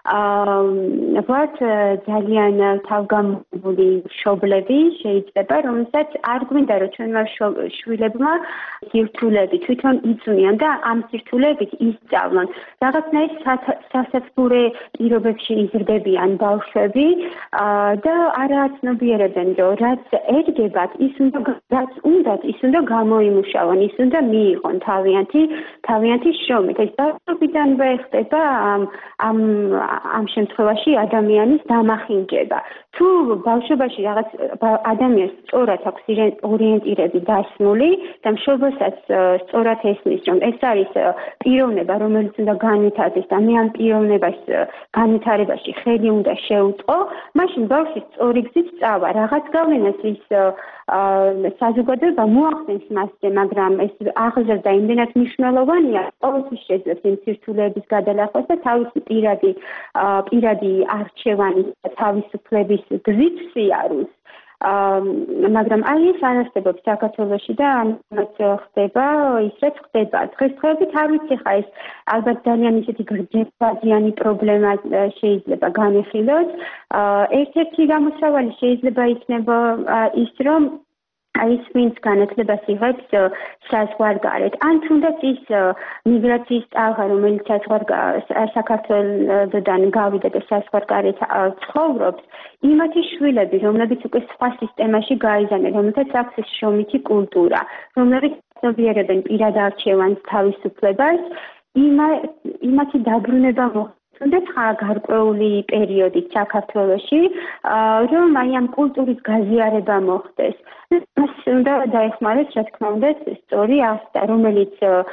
აა ვართ ძალიან თავგამოყრილი მშობლები შეიძლება, რომელსაც არ გვინდა რომ ჩვენმა შვილებმა სირთულეები თვითონ იწვნიან და ამ სირთულეებით ისწავლონ. რაღაცნაირ სასაცმელო პირობებში იზრდებიან ბავშვები და არა აცნობიერებენ, რომ რაც ერგებათ, ის უნდა რაც უნდათ, ის უნდა გამოიმუშავონ, ის უნდა მიიღონ თავიანთი თავიანთი შრომით. ეს ბავშვობიდანვე ხდება ამ ამ ამ შემთხვევაში ადამიანის დამახინჯება. თუ ბავშვობაში რაღაც ადამიანს სწორად აქვს ორიენტირები დასმული და მშობელსაც სწორად ესმის, რომ ეს არის პიროვნება, რომელიც უნდა განვითარდეს და მე ამ პიროვნებას განვითარებაში ხელი უნდა შეუწყო, მაშინ ბავშვი სწორი გზით სწავა. რაღაც გავლენას ის საზოგადოება მოახდენს მასზე, მაგრამ ეს აღზრდა იმდენად მნიშვნელოვანია, ყოველთვის შეძლებს იმ სირთულეების გადალახვას და თავისი პირადი პირადი არჩევანის და თავისუფლების გზით სიარულს. მაგრამ აი ეს არ არსებობს საქართველოში და ამას ხდება ის რაც ხდება. დღესდღეობით არ ვიცი ხა ეს ალბათ ძალიან ისეთი გრძელვადიანი პრობლემა შეიძლება განეხილოს. ერთ-ერთი გამოსავალი შეიძლება იქნება ის, რომ ის ვინც განათლებას იღებს საზღვარგარეთ, ან თუნდაც ის მიგრაციის ტალღა, რომელიც საქართველოსდან გავიდა და საზღვარგარეთ ცხოვრობს, იმათი შვილები, რომლებიც უკვე სხვა სისტემაში გაიზარდნენ, რომელთაც აქვს შრომითი კულტურა, რომლებიც ცნობიერებენ პირად არჩევანს თავისუფლებას, იმათი დაბრუნება მოხდა თუნდაც გარკვეული პერიოდით საქართველოში, რომ აი ამ კულტურის გაზიარება მოხდეს. მას უნდა დაეხმაროს, რა თქმა უნდა, სწორი ახსნა, რომელიც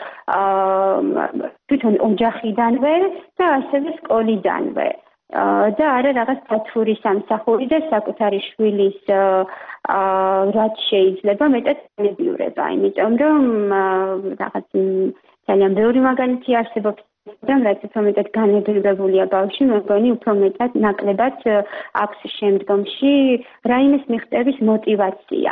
თვითონ ოჯახიდანვე და ასევე სკოლიდანვე. და არა რაღაც დათვრის სამსახური და საკუთარი შვილის რაც შეიძლება მეტად განებიურება, იმიტომ რომ რაღაც ძალიან ბევრი მაგალითი არსებობს. და რაც უფრო მეტად განებიურებულია ბავშვი, მეგონი უფრო მეტად ნაკლებად აქვს შემდგომში რაიმეს მიღწევის мотиваცია.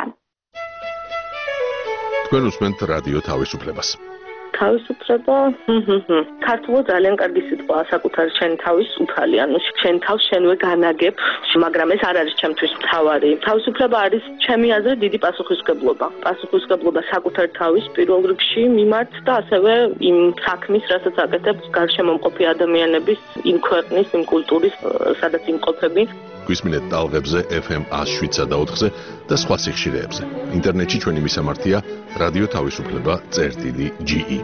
თქვენ უსმენთ რადიო თავისუფლებას. თავისუფლება, ქართულად ძალიან კარგი სიტყვაა, საკუთარი შენი თავის უფალი, ანუ შენ თავს შენვე განაგებ, მაგრამ ეს არ არის ჩემთვის მთავარი. თავისუფლება არის ჩემი აზრით დიდი პასუხისმგებლობა. პასუხისმგებლობა საკუთარი თავის პირველ რიგში მიმართ და ასევე იმ საქმის, რასაც აკეთებს გარშემო მყოფი ადამიანების, იმ ქვეყნის, იმ კულტურის, სადაც იმყოფები. გვისმინეთ ტალღებზე ეფ ემ ათს შვიდსა და ოთხზე და სხვა სიხშირეებზე. ინტერნეტში ჩვენი მისამართია რადიო თავისუფლება წერტილი ჯი ი.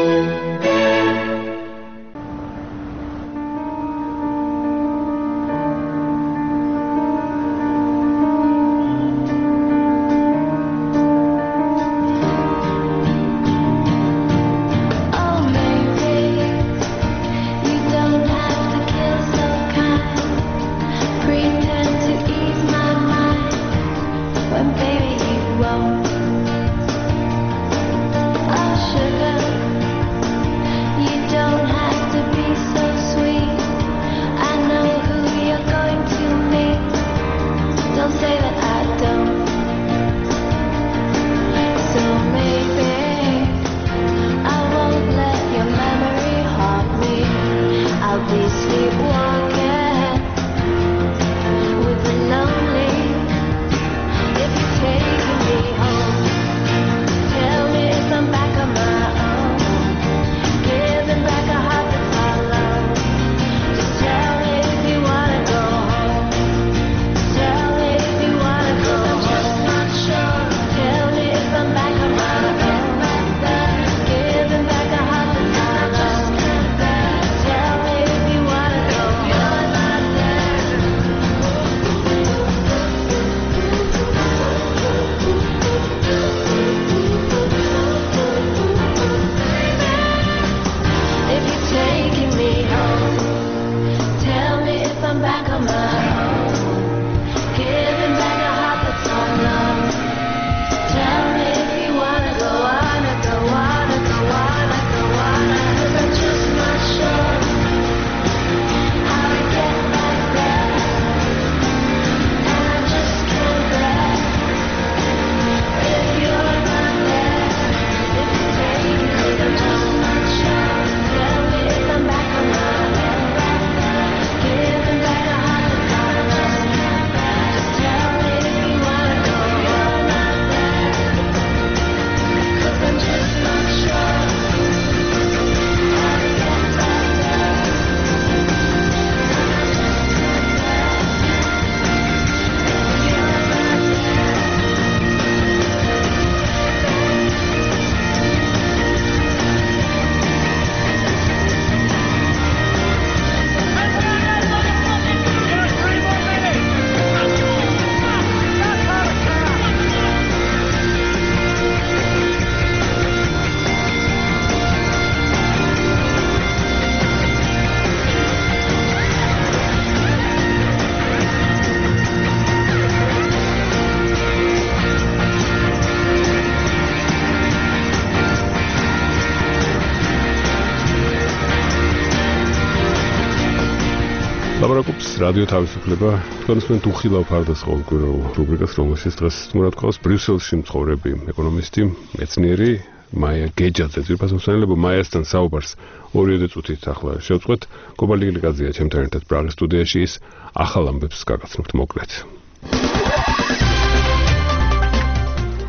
ლაპარაკობს რადიო თავისუფლება. თქვენ უსმენთ უხილავ ფარდას ყოველკვირეულ რუბრიკას, რომელშიც დღეს სტუმრად გვყავს ბრიუსელში მცხოვრები ეკონომისტი, მეცნიერი მაია გეჯაძე. ძირფასმხსენელებო მაიასთან საუბარს ორიოდე წუთით ახლა შევწყვეთ. კობალდი გილიკაძეა ჩემთან ერთად პრაღის სტუდიაში, ის ახალ ამბებს გაგაცნობთ მოკლედ.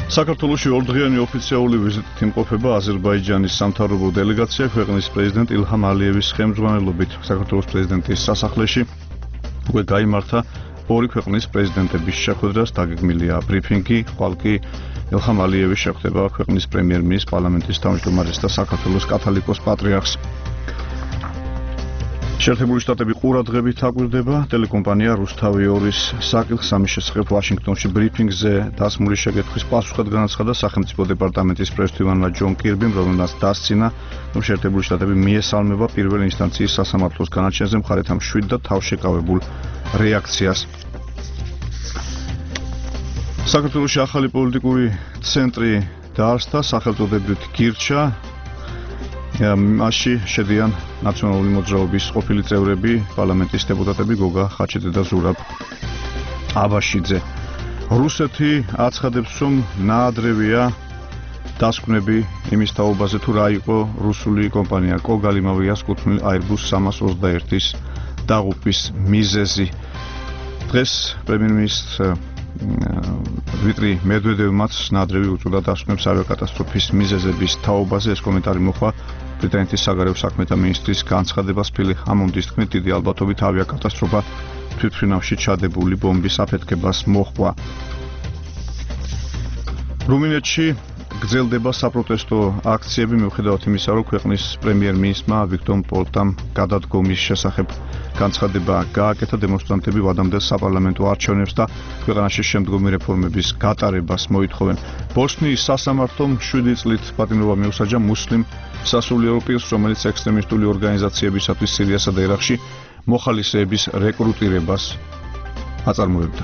საქართველოში ორდღიანი ოფიციალური ვიზიტით იმყოფება აზერბაიჯანის სამთავრობო დელეგაცია ქვეყნის პრეზიდენტ ილჰამ ალიევის ხელმძღვანელობით. საქართველოს პრეზიდენტის სასახლეში უკვე გაიმართა ორი ქვეყნის პრეზიდენტების შეხვედრას, დაგეგმილია ბრიფინგი, ხვალ კი ილჰამ ალიევი შეხვდება ქვეყნის პრემიერ-მინისტრს, პარლამენტის თავმჯდომარეს და საქართველოს კათოლიკოს პატრიარქს. შეერთებული შტატები ყურადღებით აკვირდება ტელეკომპანია რუსთავი ორის საკითხს, ამის შესახებ ვაშინგტონში ბრიფინგზე დასმული შეკითხვის პასუხად განაცხადა სახელმწიფო დეპარტამენტის პრესვთივანმა ჯონ კირბიმ, რომელმაც დასცინა, რომ შეერთებული შტატები მიესალმება პირველი ინსტანციის სასამართლოს განაჩენზე მხარეთა მშვიდ და თავშეკავებულ რეაქციას. საქართველოში ახალი პოლიტიკური ცენტრი დაარსდა, სახელწოდებით გირჩა. მასში შედიან ნაციონალური მოძრაობის ყოფილი წევრები, პარლამენტის დეპუტატები გოგა ხაჩიძე და ზურაბ აბაშიძე. რუსეთი აცხადებს, რომ ნაადრევია დასკვნები იმის თაობაზე, თუ რა იყო რუსული კომპანია კოგალიმავიას კუთვნილ Airbus სამას ოცდაერთის დაღუპვის მიზეზი. დღეს პრემიერ-მინისტრ დმიტრი მედვედევმაც ნაადრევი უწოდა დასკვნებს ავიაკატასტროფის მიზეზების თაობაზე. ეს კომენტარი მოხდა ბრიტანეთის საგარეო საქმეთა მინისტრის განცხადებას. ფილი ჰამონდის თქმით, დიდი ალბათობით ავიაკატასტროფა თვითმფრინავში ჩადებული ბომბის აფეთქებას მოჰყვა. რუმინეთში გრძელდება საპროტესტო აქციები, მიუხედავად იმისა, რომ ქვეყნის პრემიერ-მინისტრმა ვიქტორ პონტამ გადადგომის შესახებ განცხადება გააკეთა, დემონსტრანტები ვადამდელ საპარლამენტო არჩევნებს და ქვეყანაში შემდგომი რეფორმების გატარებას მოითხოვენ. ბოსნიის სასამართლომ შვიდი წლით პატიმრობა მიუსაჯა მუსლიმ სასულიერო პირს, რომელიც ექსტრემისტული ორგანიზაციებისათვის სირიასა და ერაყში მოხალისეების რეკრუტირებას აწარმოებდა.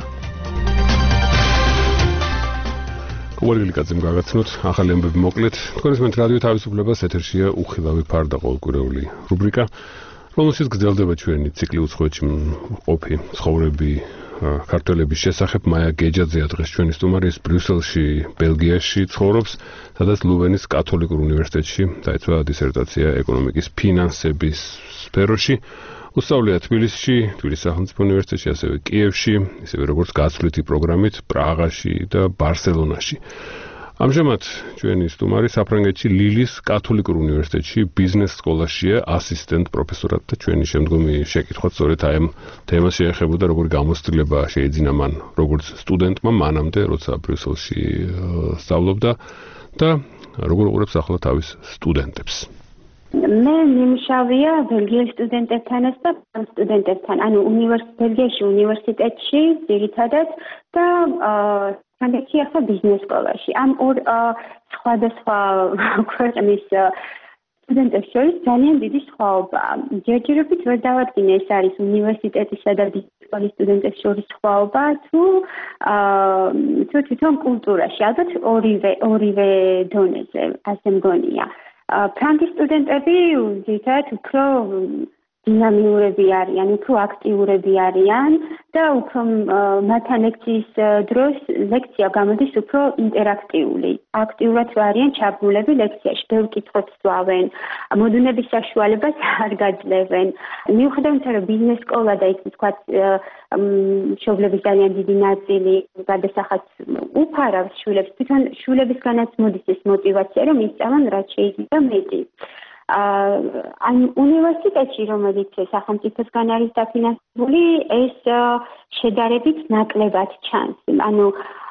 უელგილიკაძემ გაგაცნოთ ახალი ამბები მოკლედ. თქვენს მეთ რადიო თავისუფლებას ეთერშია უხილავი ფარდა ყოველკვირეული რუბრიკა, რომელშიც გრძელდება ჩვენი ციკლი უცხოეთში ყოფი ცხოვრები ქართველების შესახებ. მაია გეჯაძეა დღეს ჩვენი სტუმარი, ის ბრიუსელში, ბელგიაში ცხოვრობს, სადაც ლუვენის კათოლიკურ უნივერსიტეტში დაეცვა დისერტაცია ეკონომიკის ფინანსების სფეროში. უსწავლია თბილისში, თბილისის სახელმწიფო უნივერსიტეტში, ასევე კიევში, ისევე როგორც გაცვლითი პროგრამით პრაღაში და ბარსელონაში. ამჟამად ჩვენი სტუმარი საფრანგეთში ლილის კათოლიკურ უნივერსიტეტში ბიზნეს სკოლაშია ასისტენტ პროფესორად და ჩვენი შემდგომი შეკითხვა სწორედ აი ამ თემას შეეხებოდა, როგორი გამოცდილება შეეძინა მან როგორც სტუდენტმა მანამდე, როცა ბრიუსელში სწავლობდა და როგორ უყურებს ახლა თავის სტუდენტებს. მე მიმშავია ბელგიელ სტუდენტებთანაც და სტუდენტებთან, ანუ უნივერსიტეტში, უნივერსიტეტში ძირითადად და ფრანგეთში ახლა ბიზნეს სკოლაში. ამ ორ სხვადასხვა ქვეყნის სტუდენტებს შორის ძალიან დიდი სხვაობაა. ჯერჯერობით ვერ დავადგინე, ეს არის უნივერსიტეტისა და ბიზნეს სკოლის სტუდენტებს შორის სხვაობა, თუ თუ თვითონ კულტურაში, ალბათ ორივე ორივე დონეზე, ასე მგონია. ფრანგის სტუდენტები ძირითადად უფრო დინამიურები არიან, უფრო აქტიურები არიან და უფრო მათთან ლექციის დროს ლექცია გამოდის უფრო ინტერაქტიული. აქტიურად არიან ჩაბმულები ლექციაში, ბევრ კითხვებს სვავენ, მოდუნების საშუალებას არ გაძლევენ. მიუხედავად იმისა, რომ ბიზნეს სკოლა და იქ თქვათ მშობლების ძალიან დიდი ნაწილი გადასახადს უფარავს შვილებს, თვითონ შვილებისგანაც მოდის ეს мотиваცია, რომ ისწავლონ რაც შეიძლება მეტი. ან უნივერსიტეტში, რომელიც სახელმწიფოსგან არის დაფინანსებული, ეს შედარებით ნაკლებად ჩანს. ანუ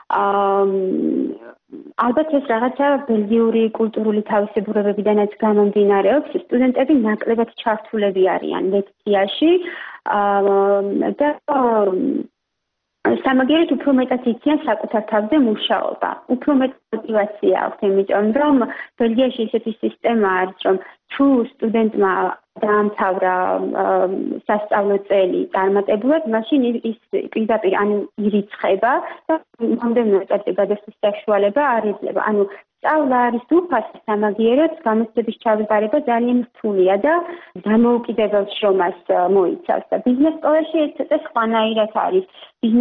ალბათ ეს რაღაცა ბელგიური კულტურული თავისებურებებიდანაც გამომდინარეობს, სტუდენტები ნაკლებად ჩართულები არიან ლექციაში და სამაგიეროდ უფრო მეტად იციან საკუთარ თავზე მუშაობა, უფრო მეტ мотиваცია აქვს, იმიტომ რომ ბელგიაში ისეთი სისტემა არის, რომ თუ სტუდენტმა დაამთავრა სასწავლო წელი წარმატებულად, მაშინ ის პირდაპირ ან ირიცხება და მომდევნო წელს გადასვლის საშუალება არ ეძლევა. ანუ სწავლა არის უფასო, სამაგიეროდ გამოცდების ჩავიბარება ძალიან რთულია და დამოუკიდებელ შრომას მოიცავს და ბიზნეს სკოლაში ეს ცოტა სხვანაირად არის. ბიზნეს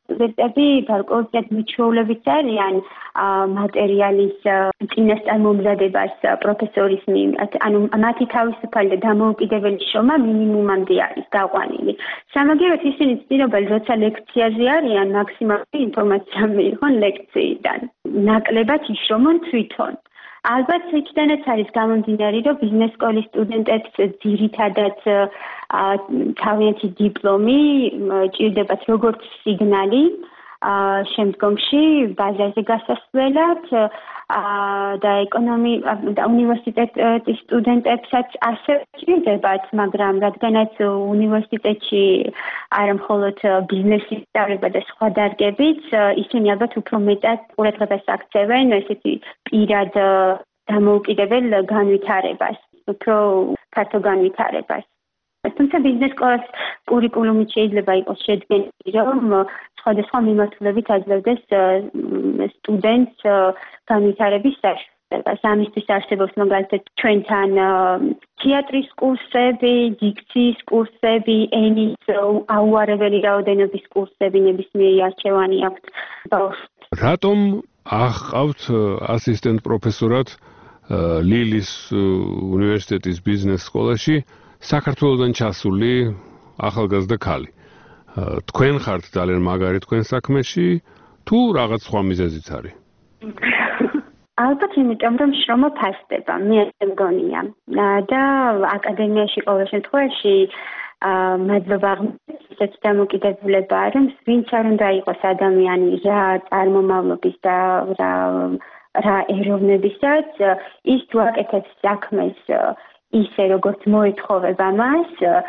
სტუდენტები გარკვეულწილად მიჩვეულებიც არიან მატერიალის წინასწარ მომზადებას პროფესორის მიმართ. ანუ მათი თავისუფალი და დამოუკიდებელი შრომა მინიმუმამდე არის დაყვანილი. სამაგიეროდ ისინი ცდილობენ, როცა ლექციაზე არიან, მაქსიმალური ინფორმაცია მიიღონ ლექციიდან. ნაკლებად იშრომონ თვითონ. ალბათ იქიდანაც არის გამომდინარე, რომ ბიზნეს სკოლის სტუდენტებს ძირითადად თავიანთი დიპლომი ჭირდებათ როგორც სიგნალი შემდგომში ბაზარზე გასასვლელად და ეკონომი და უნივერსიტეტის სტუდენტებსაც ასევე ჭირდებათ, მაგრამ რადგანაც უნივერსიტეტში არა მხოლოდ ბიზნესის სწავლება და სხვა დარგებიც, ისინი ალბათ უფრო მეტად ყურადღებას აქცევენ ესეთი პირად დამოუკიდებელ განვითარებას, უფრო ფართო განვითარებას. თუმცა ბიზნეს სკოლას კურიკულუმით შეიძლება იყოს შედგენილი, რომ სხვადასხვა მიმართულებით აძლევდეს სტუდენტს განვითარების საშუალებას. ამისთვის არსებობს მაგალითად ჩვენთან თეატრის კურსები, დიქციის კურსები, ენის აუარებელი რაოდენობის კურსები, ნებისმიერი არჩევანი აქვთ. რატომ აღყავთ ასისტენტ პროფესორად ლილის უნივერსიტეტის ბიზნეს სკოლაში საქართველოდან ჩასული ახალგაზრდა ქალი? თქვენ ხართ ძალიან მაგარი თქვენ საქმეში თუ რაღაც სხვა მიზეზიც არის? ალბათ იმიტომ, რომ შრომა ფასდება, მე ასე მგონია. და აკადემიაში ყოველ შემთხვევაში მადლობა ისეთ დამოკიდებულება, რომ ვინც არ უნდა იყოს ადამიანი რა წარმომავლობის და რა რა ეროვნებისაც, ის თუ აკეთებს საქმეს ისე, როგორც მოეთხოვება მას,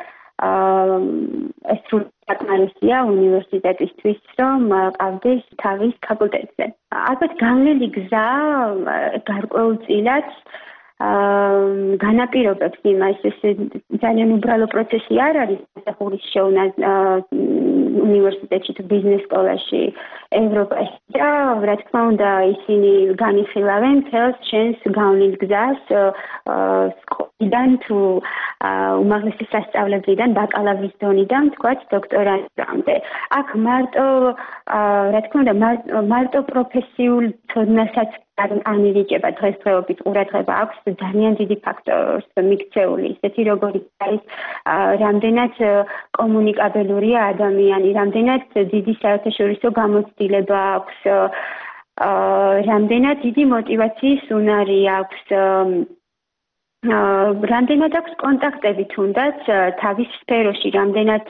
ეს სრულად საკმარისია უნივერსიტეტისთვის, რომ ყავდეს თავის ფაკულტეტზე. ალბათ გავლილი გზა გარკვეულწილად განაპირობებს იმას, ეს ძალიან უბრალო პროცესი არ არის სახურის შოვნა უნივერსიტეტში თუ ბიზნეს სკოლაში ევროპაში და რა თქმა უნდა ისინი განიხილავენ მთელს შენს გავლილ გზას სკოლიდან თუ უმაღლესი სასწავლებლიდან ბაკალავრის დონიდან თქვათ დოქტორანტამდე. აქ მარტო რა თქმა უნდა მარტო პროფესიულ ცოდნასაც ანირიჭება დღესდღეობით ყურადღება აქვს ძალიან დიდი ფაქტორს მიქცეული ისეთი როგორიც არის რამდენად კომუნიკაბელურია ადამიანი, რამდენად დიდი საერთაშორისო გამოცდილება აქვს, რამდენად დიდი მოტივაციის უნარი აქვს, რამდენად აქვს კონტაქტები თუნდაც თავის სფეროში, რამდენად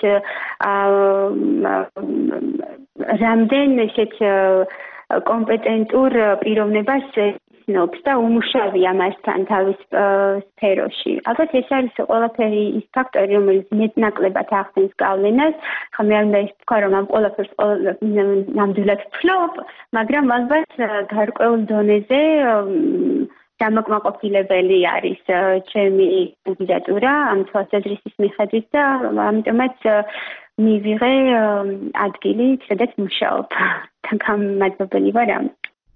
რამდენ ესეთ კომპეტენტურ პიროვნებას ცნობს და უმუშავია მასთან თავის სფეროში. ალბათ ეს არის ყველაფერი ის ფაქტორი, რომელიც მეტნაკლებად ახდენს გავლენას. ხა მე არ უნდა ვთქვა, რომ ამ ყველაფერს ნამდვილად ვფლობ, მაგრამ ალბათ გარკვეულ დონეზე დამაკმაყოფილებელი არის ჩემი კანდიდატურა ამ თვალსაზრისის მიხედვით და ამიტომაც მივიღე ადგილი, სადაც მუშაობ. გამადლობელი ვარ ამ.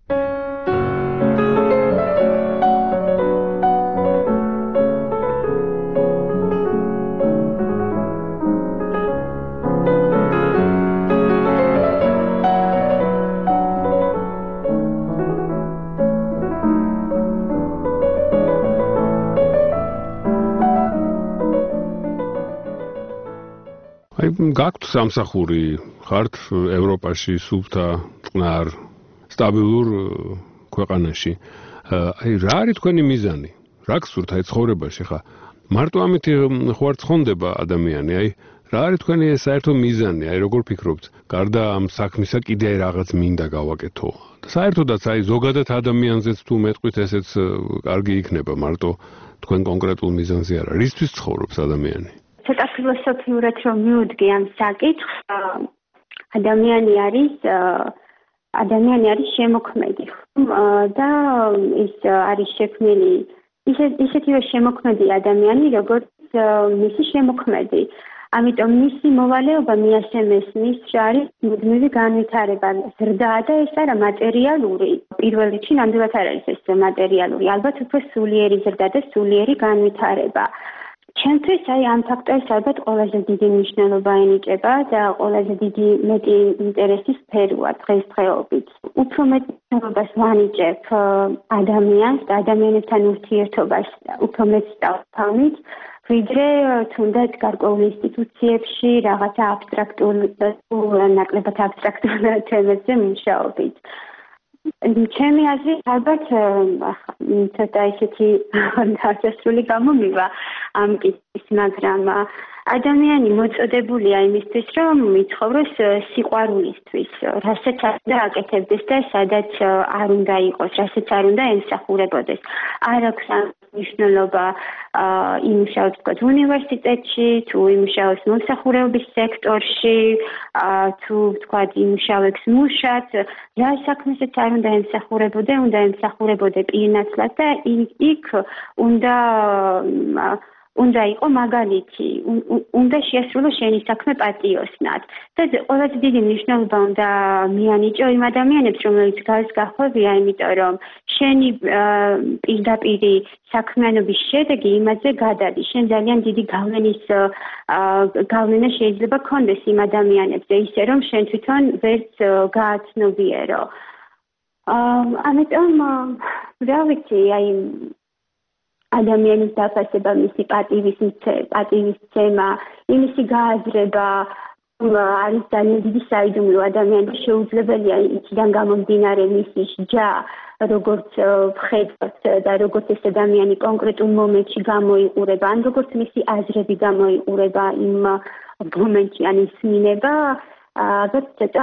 აი გაქვთ სამსახური, ხართ ევროპაში, სუფთა, წყნარ, სტაბილურ ქვეყანაში. აი რა არის თქვენი მიზანი? რა გსურთ აი ცხოვრებაში ხა? მარტო ამით ხوار ცხონდება ადამიანი, აი რა არის თქვენი საერთო მიზანი? აი როგორ ფიქრობთ? გარდა ამ საქმისა კიდე აი რაღაც მინდა გავაკეთო. საერთოდაც აი ზოგადად ადამიანზეც თუ მეტყვით ესეც კარგი იქნება, მარტო თქვენ კონკრეტულ მიზანზე არა. რისთვის ცხოვრობს ადამიანი? ცოტა ფილოსოფიურად რომ მივუდგე ამ საკითხს, ადამიანი არის ადამიანი არის შემოქმედი და ის არის შექმნილი ისეთივე შემოქმედი ადამიანი, როგორც მისი შემოქმედი. ამიტომ მისი მოვალეობა მიასე მესმის, რა არის მუდმივი განვითარება, ზრდა და ეს არა მატერიალური. პირველ რიგში ნამდვილად არ არის ეს მატერიალური, ალბათ უფრო სულიერი ზრდა და სულიერი განვითარება. ჩემთვის აი ამ ფაქტორს ალბათ ყველაზე დიდი მნიშვნელობა ენიჭება და ყველაზე დიდი მეტი ინტერესის სფეროა დღესდღეობით. უფრო მეტ მნიშვნელობას ვანიჭებ ადამიანს და ადამიანებთან ურთიერთობას უფრო მეტ სწავლით, ვიდრე თუნდაც გარკვეულ ინსტიტუციებში რაღაცა აბსტრაქტულ ნაკლებად აბსტრაქტულ თემებზე მუშაობით. ჩემი აზრით ალბათ ცოტა ისეთი დასასრული გამომივა ამ კითხვის, მაგრამ ადამიანი მოწოდებულია იმისთვის, რომ იცხოვროს სიყვარულისთვის, რასაც არ აკეთებდეს და სადაც არ უნდა იყოს, რასაც არ უნდა ემსახურებოდეს. არ აქვს მნიშვნელობა იმუშაოს ვთქვათ უნივერსიტეტში, თუ იმუშაოს მომსახურების სექტორში, თუ ვთქვათ იმუშავებს მუშად, რა საქმესაც არ უნდა ემსახურებოდე, უნდა ემსახურებოდე პირნაცვლად და იქ უნდა უნდა იყო მაგალითი, უნდა შეასრულო შენი საქმე პატიოსნად. და ყველაზე დიდი მნიშვნელობა უნდა მიანიჭო იმ ადამიანებს, რომლებიც გარს გახვევია, იმიტომ რომ შენი პირდაპირი საქმიანობის შედეგი იმაზე გადადის. შენ ძალიან დიდი გავლენის გავლენა შეიძლება გქონდეს იმ ადამიანებზე, ისე რომ შენ თვითონ ვერც გააცნობიერო. ამიტომ რა ვიცი, აი ადამიანის დაფასება, მისი პატივისცემა, იმისი გააზრება არის ძალიან დიდი საიდუმლო. ადამიანს შეუძლებელია იქიდან გამომდინარე მისი სჯა, როგორც ვხედავთ და როგორც ეს ადამიანი კონკრეტულ მომენტში გამოიყურება, ან როგორც მისი აზრები გამოიყურება იმ მომენტში, ან ისმინება, ალბათ ცოტა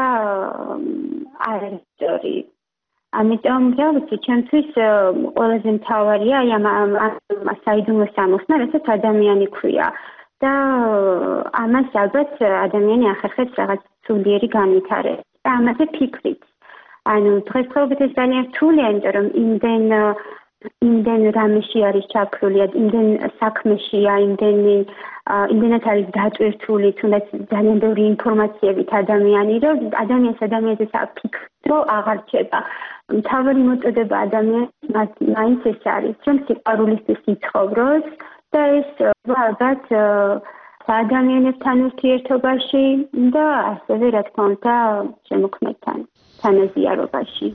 არ არის სწორი. ამიტომ რა ვიცი, ჩემთვის ყველაზე მთავარია აი ამ საიდუმლოს ამოხსნა, რასაც ადამიანი ქვია. და ამას ალბათ ადამიანი ახერხებს რაღაც სულიერი განვითარება. და ამაზე ფიქრით. ანუ დღესდღეობით ეს ძალიან რთულია, იმიტომ რომ იმდენ იმდენ რამეში არის ჩაქრული, იმდენ საქმეშია, იმდენი იმდენად არის დატვირთული, თუნდაც ძალიან ბევრი ინფორმაციებით ადამიანი, რომ ადამიანს ადამიანზე საფიქრო აღარ რჩება. მთავარი მოწოდება ადამიანს მაინც ეს არის, რომ სიყვარულისთვის იცხოვროს და ეს ალბათ ადამიანებთან ურთიერთობაში და ასევე რა თქმა უნდა შემოქმედთან თანაზიარობაში.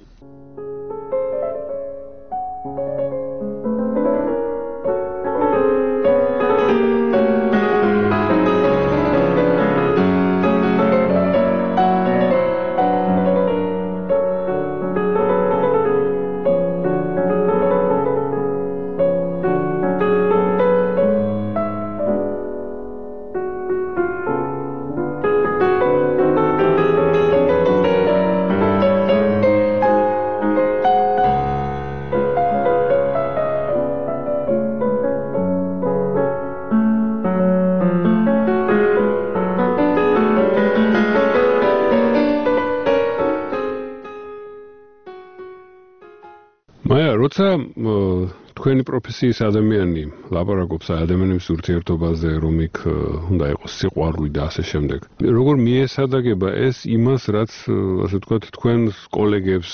როცა თქვენი პროფესიის ადამიანი ლაპარაკობს ადამიანების ურთიერთობაზე, რომ იქ უნდა იყოს სიყვარული და ასე შემდეგ. როგორ მიესადაგება ეს იმას, რაც ასე ვთქვათ, თქვენს კოლეგებს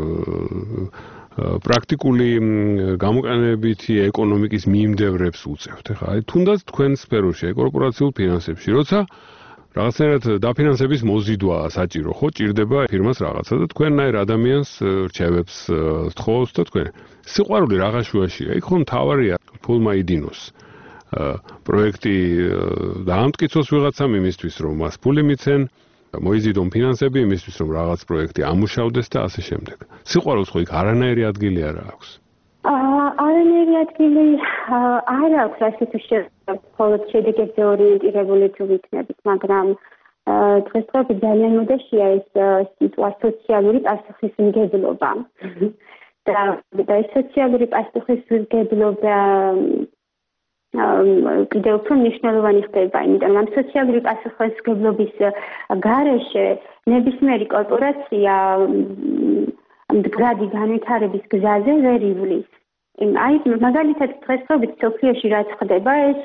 პრაქტიკული გამოყენებითი ეკონომიკის მიმდევრებს უწევთ. ეხლა აი თუნდაც თქვენ სფეროში, აი კორპორაციულ ფინანსებში, როცა რაღაცნაირად დაფინანსების მოზიდვა საჭირო, ხო, ჭირდება ფირმას რაღაცა და თქვენნაირ ადამიანს რჩევებს თხოვს და თქვენ სიყვარული რაღა შუაშია. იქ ხომ მთავარია ფულმა იდინოს. პროექტი დაამტკიცოს ვიღაცამ იმისთვის, რომ მას ფული მიცენ, მოიზიდონ ფინანსები იმისთვის, რომ რაღაც პროექტი ამუშავდეს და ასე შემდეგ. სიყვარულს ხო იქ არანაირი ადგილი არ აქვს. არანაირი ადგილი არ აქვს, ასეთი მხოლოდ შედეგებზე ორიენტირებული თუ ვიქნებით, მაგრამ დღესდღეობით ძალიან მოდაშია ეს სოციალური პასუხისმგებლობა. და ეს სოციალური პასუხისმგებლობა კიდევ უფრო მნიშვნელოვანი ხდება, იმიტომ რომ სოციალური პასუხისმგებლობის გარეშე ნებისმიერი კორპორაცია მდგრადი განვითარების გზაზე ვერ ივლის. აი მაგალითად დღესდღეობით სოფლიოში რაც ხდება, ეს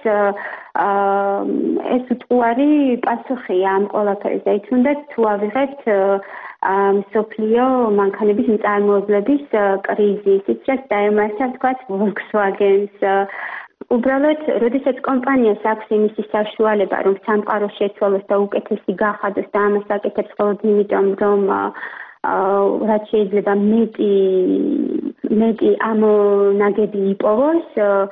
ეს უტყუარი პასუხია ამ ყველაფერზე. თუნდაც თუ ავიღებთ სოფლიო მანქანების მწარმოებლების კრიზისს, რაც დაემართა თქვათ Volkswagen-ს, უბრალოდ, როდესაც კომპანიას აქვს იმისი საშუალება, რომ სამყარო შეცვალოს და უკეთესი გახადოს და ამას აკეთებს მხოლოდ იმიტომ, რომ რაც შეიძლება მეტი მეტი ამონაგები იპოვოს,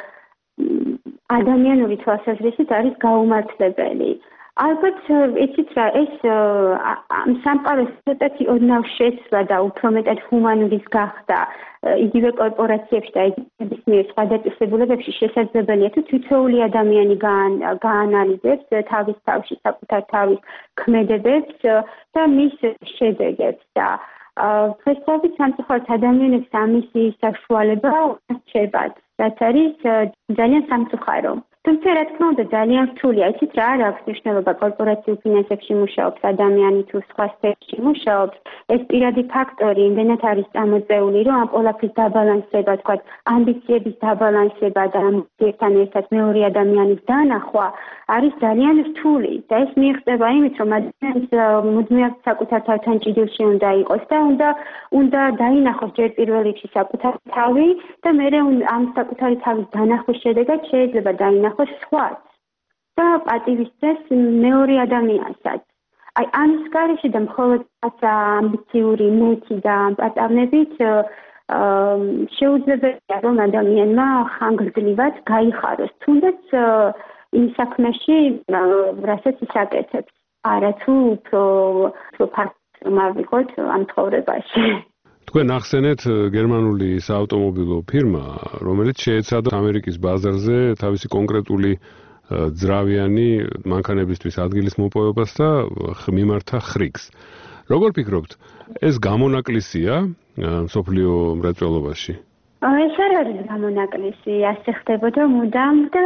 ადამიანური თვალსაზრისით არის გაუმართლებელი. ალბათ, იცით რა, ეს სამყაროს ცოტათი ოდნავ შეცვლა და უფრო მეტად ჰუმანურის გახდა იგივე კორპორაციებში და იგივე მიერ სხვა დაწესებულებებში შესაძლებელია თუ თითოეული ადამიანი გაანალიზებს თავის თავში საკუთარ თავის ქმედებებს და მის შედეგებს და დღესდღეობით სამწუხაროდ ადამიანებს ამისი საშუალება რჩებათ, რაც არის ძალიან სამწუხარო. თუმცა რა თქმა უნდა ძალიან რთულია, იცით რა არ აქვს მნიშვნელობა კორპორაციულ ფინანსებში მუშაობს ადამიანი თუ სხვა სფეროში მუშაობს, ეს პირადი ფაქტორი იმდენად არის წამოწეული, რომ ამ ყველაფრის დაბალანსება, თქვა, ამბიციების დაბალანსება და ამბიციებთან ერთად მეორე ადამიანის დანახვა არის ძალიან რთული და ეს მიიღწევა იმით, რომ ადამიანს მუდმივად საკუთარ თავთან ჭიდილში უნდა იყოს და უნდა უნდა დაინახოს ჯერ პირველ რიგში საკუთარი თავი და მერე ამ საკუთარი თავის დანახვის შედეგად შეიძლება დაინახოს სხვაც და პატივისცეს მეორე ადამიანსაც. აი ამის გარეშე და მხოლოდ ამბიციური მეტი და პატავნებით შეუძლებელია რომ ადამიანმა ხანგრძლივად გაიხაროს თუნდაც იმ საქმეში, რასაც ის აკეთებს. არა თუ უფრო უფრო ფართოდ მოვიყოთ ამ ცხოვრებაში. თქვენ ახსენეთ გერმანული საავტომობილო ფირმა, რომელიც შეეცადა ამერიკის ბაზარზე თავისი კონკრეტული ძრავიანი მანქანებისთვის ადგილის მოპოვებას და მიმართა ხრიგს. როგორ ფიქრობთ, ეს გამონაკლისია მსოფლიო მრეწველობაში? ეს არ არის გამონაკლისი, ასე ხდებოდა მუდამ და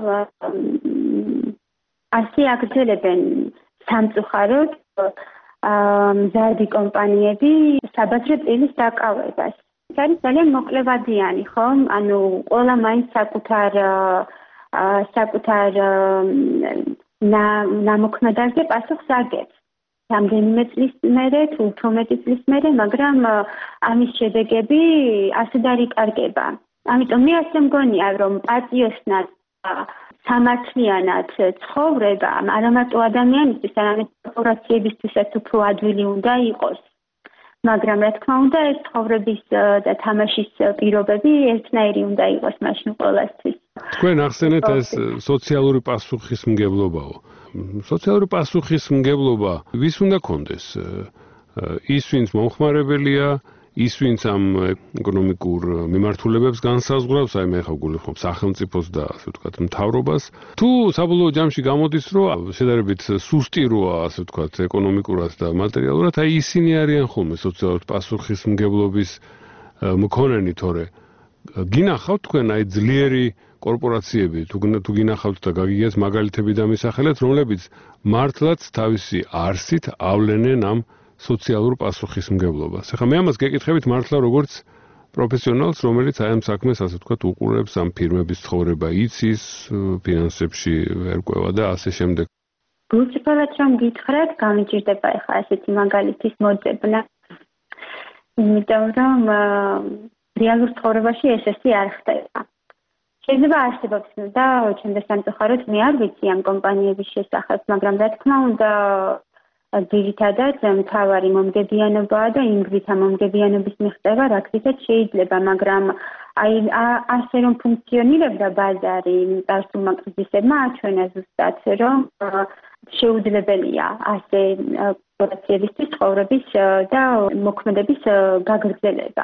ასე აგრძელებენ სამწუხაროდ მზარდი კომპანიები საბაზრო პილის დაკავებას. ეს არის ძალიან მოკლევადიანი, ხო? ანუ ყველა მაინც საკუთარ საკუთარ ნამოქმედებზე პასუხს აგებს. რამდენიმე წლის მერე თუ უფრო მეტი წლის მერე, მაგრამ ამის შედეგები ასე დაიკარგება. ამიტომ მე ასე მგონია, რომ პატიოსნად სამართლიანად ცხოვრება არა მარტო ადამიანისთვის, არამედ კორპორაციებისთვისაც უფრო ადვილი უნდა იყოს. მაგრამ რა თქმა უნდა, ეს ცხოვრების და თამაშის პირობები ერთნაირი უნდა იყოს მაშინ ყველასთვის. თქვენ ახსენეთ ეს სოციალური პასუხისმგებლობაო. სოციალური პასუხისმგებლობა ვის უნდა კონდეს? ის, ვინც მომხმარებელია, ის, ვინც ამ ეკონომიკურ მიმართულებებს განსაზღვრავს, აი მე ხა გულისხმობ სახელმწიფოს და ასე ვთქვათ მთავრობას, თუ საბოლოო ჯამში გამოდის, რომ შედარებით სუსტი როა, ასე ვთქვათ, ეკონომიკურად და მატერიალურად, აი ისინი არიან ხოლმე სოციალური პასუხისმგებლობის მქონენი, თორე გინახავთ თქვენ აი ძლიერი კორპორაციები, თუ თუ გინახავთ და გაგიგიათ მაგალითები და მისახელეთ, რომლებიც მართლაც თავისი არსით ავლენენ ამ სოციალურ პასუხისმგებლობას. ახლა მე ამას გეკითხებით მართლა როგორც პროფესიონალს, რომელიც აი ამ საქმეს ასე ვთქვათ უყურებს, ამ ფირმების ცხოვრება იცის, ფინანსებში ერკვევა და ასე შემდეგ. გულწრფელად რომ გითხრათ, გამიჭირდება ახლა ასეთი მაგალითის მოძებნა. იმიტომ რომ რეალურ ცხოვრებაში ეს ესე არ ხდება. შეიძლება არსებობს და ჩემს სამწუხაროდ მე არ ვიცი ამ კომპანიების შესახებ, მაგრამ რა თქმა უნდა ძირითადად მთავარი მომგებიანობაა და იმ გზით ამ მომგებიანობის მიღწევა რა გზითაც შეიძლება, მაგრამ აი ასე რომ ფუნქციონირებდა ბაზარი წარსულმა კრიზისებმა აჩვენა ზუსტად რომ შეუძლებელია ასე კორპორაციებისთვის ცხოვრების და მოქმედების გაგრძელება.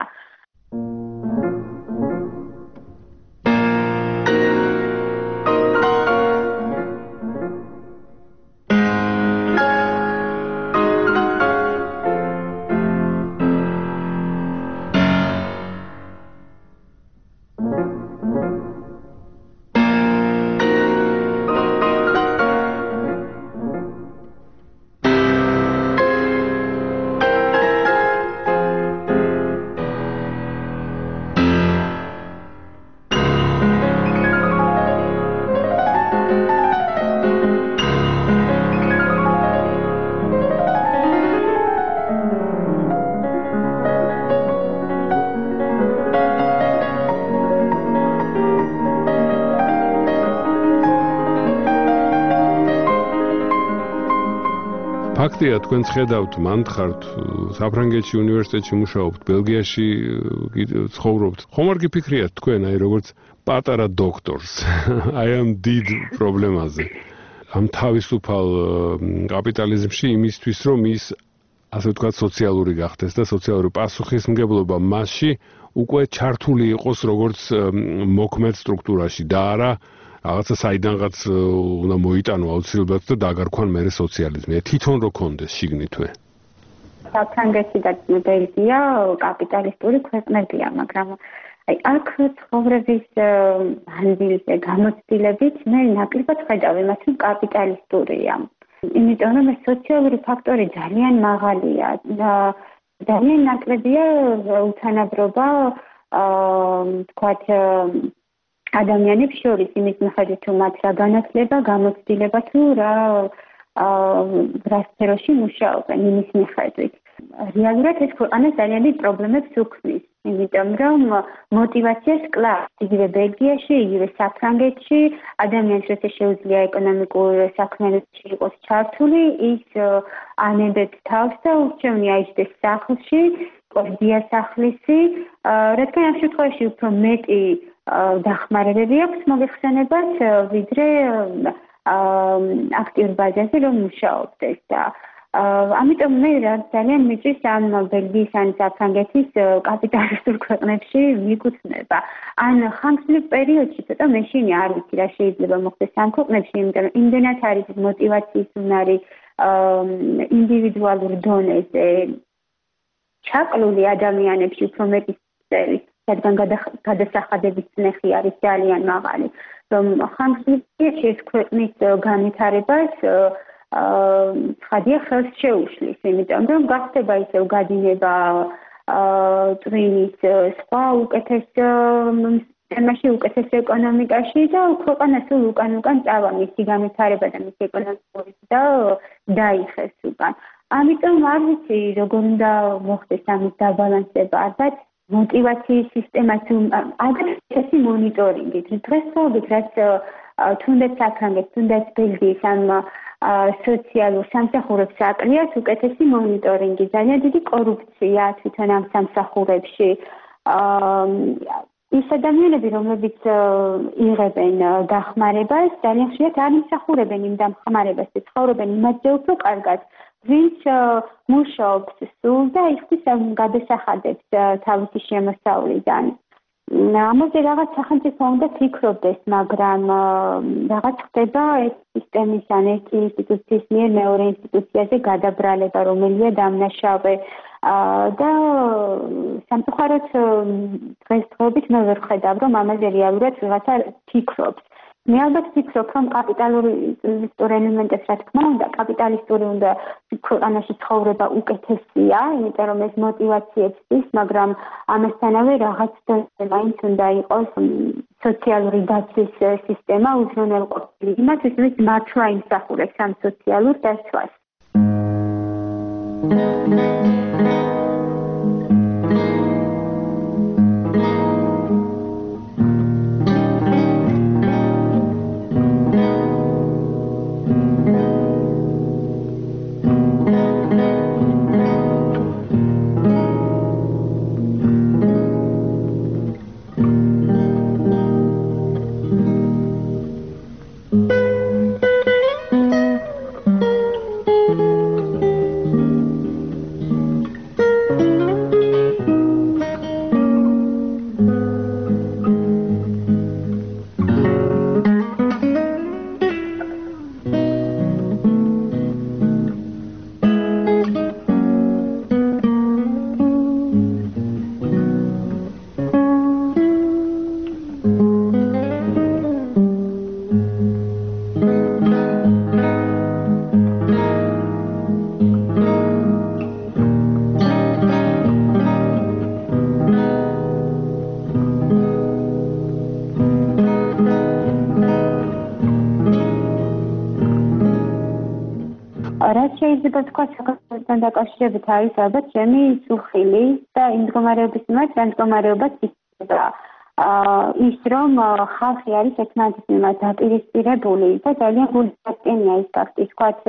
ფაქტია, თქვენც ხედავთ, მანდ ხართ საფრანგეთში უნივერსიტეტში მუშაობთ, ბელგიაში ცხოვრობთ. ხომ არ გიფიქრიათ თქვენ, აი როგორც პატარა დოქტორს, აი ამ დიდ პრობლემაზე, ამ თავისუფალ კაპიტალიზმში იმისთვის, რომ ის ასე ვთქვათ, სოციალური გახდეს და სოციალური პასუხისმგებლობა მასში უკვე ჩართული იყოს როგორც მოქმედ სტრუქტურაში და არა რაღაცა საიდანღაც უნდა მოიტანო აუცილებლად და დაგარქვან მერე სოციალიზმი. თვითონ რო კონდეს შიგნითვე. საფრანგეთი და ბელგია კაპიტალისტური ქვეყნებია, მაგრამ აი აქ ცხოვრების მანძილზე გამოცდილებით მე ნაკლებად ხედავ იმას, რომ კაპიტალისტურია. იმიტომ რომ ეს სოციალური ფაქტორი ძალიან მაღალია და ძალიან ნაკლებია უთანაბრობა თქვათ ადამიანებს შორის იმის მიხედვით თუ მათ რა განათლება, გამოცდილება თუ რა რა სფეროში მუშაობენ იმის მიხედვით. რეალურად ეს ქვეყანა ძალიან დიდ პრობლემებს უქმნის, იმიტომ რომ მოტივაციას კლავს იგივე ბელგიაში, იგივე საფრანგეთში, ადამიანს როცა შეუძლია ეკონომიკურ საქმიანობაში იყოს ჩართული, ის ანებებს თავს და ურჩევნია ისდეს სახლში, იყოს დიასახლისი, რადგან ამ შემთხვევაში უფრო მეტი დახმარებები აქვს მოგეხსენებათ, ვიდრე აქტიურ ბაზაზე რომ მუშაობდეს და ამიტომ მე ძალიან მიჭირს ამ ბელგიის ან საფრანგეთის კაპიტალისტურ ქვეყნებში მიგუცნება. ან ხანგრძლივ პერიოდში ცოტა მეშინი არ ვიცი რა შეიძლება მოხდეს ამ ქვეყნებში, იმიტომ რომ იმდენად არის მოტივაციის უნარი ინდივიდუალურ დონეზე ჩაკლული ადამიანებში უფრო მეტი წელი, რადგან გადასახადების წნეხი არის ძალიან მაღალი, რომ ხანგრძლივ პერიოდში ეს ქვეყნის განვითარებას ცხადია ხელს შეუშლის, იმიტომ რომ გახდება ისევ გადინება წვინის სხვა უკეთეს სისტემაში, უკეთეს ეკონომიკაში და ქვეყანა სულ უკან უკან წავა მისი განვითარება და მისი ეკონომიკური და დაიხეს უკან. ამიტომ არ ვიცი როგორ უნდა მოხდეს ამის დაბალანსება, ალბათ მოტივაციის სისტემას ალბათ ესეთი მონიტორინგით, დღესდღეობით რაც თუნდაც საფრანგეთის, თუნდაც ბელგიის ამ სოციალურ სამსახურებს აკლიათ უკეთესი მონიტორინგი, ძალიან დიდი კორუფცია თვითონ ამ სამსახურებში. ის ადამიანები, რომლებიც იღებენ დახმარებას, ძალიან ხშირად არ იმსახურებენ იმ დახმარებას და ცხოვრობენ იმაზე უფრო კარგად, ვინც მუშაობს სულ და იხდის გადასახადებს თავისი შემოსავლიდან. ამაზე რაღაც სახელმწიფო უნდა ფიქრობდეს, მაგრამ რაღაც ხდება ეს სისტემის ან ერთი ინსტიტუციის მიერ მეორე ინსტიტუციაზე გადაბრალება, რომელია დამნაშავე და სამწუხაროდ დღესდღეობით მე ვერ ხედავ, რომ ამაზე რეალურად ვიღაცა ფიქრობს. მე ალბათ ვფიქრობ, რომ კაპიტალისტურ ელემენტებს, რა თქმა უნდა, კაპიტალისტური უნდა ქვეყანაში ცხოვრება უკეთესია, იმიტომ რომ ეს მოტივაციებს დის, მაგრამ ამასთანავე რაღაც დონეზე მაინც უნდა იყოს სოციალური დაცვის სისტემა უზრუნველყოფილი. იმათთვის, ვინც მართლა იმსახურებს ამ სოციალურ დაცვას. შეიძლება თქვა საქართველოსთან დაკავშირებით არის ალბათ ჩემი წუხილი და იმ მდგომარეობის მიმართ რა მდგომარეობაც იქნება. ის რომ ხალხი არის ერთმანეთის მიმართ დაპირისპირებული და ძალიან გულწრფელია ის ფაქტი, თქვა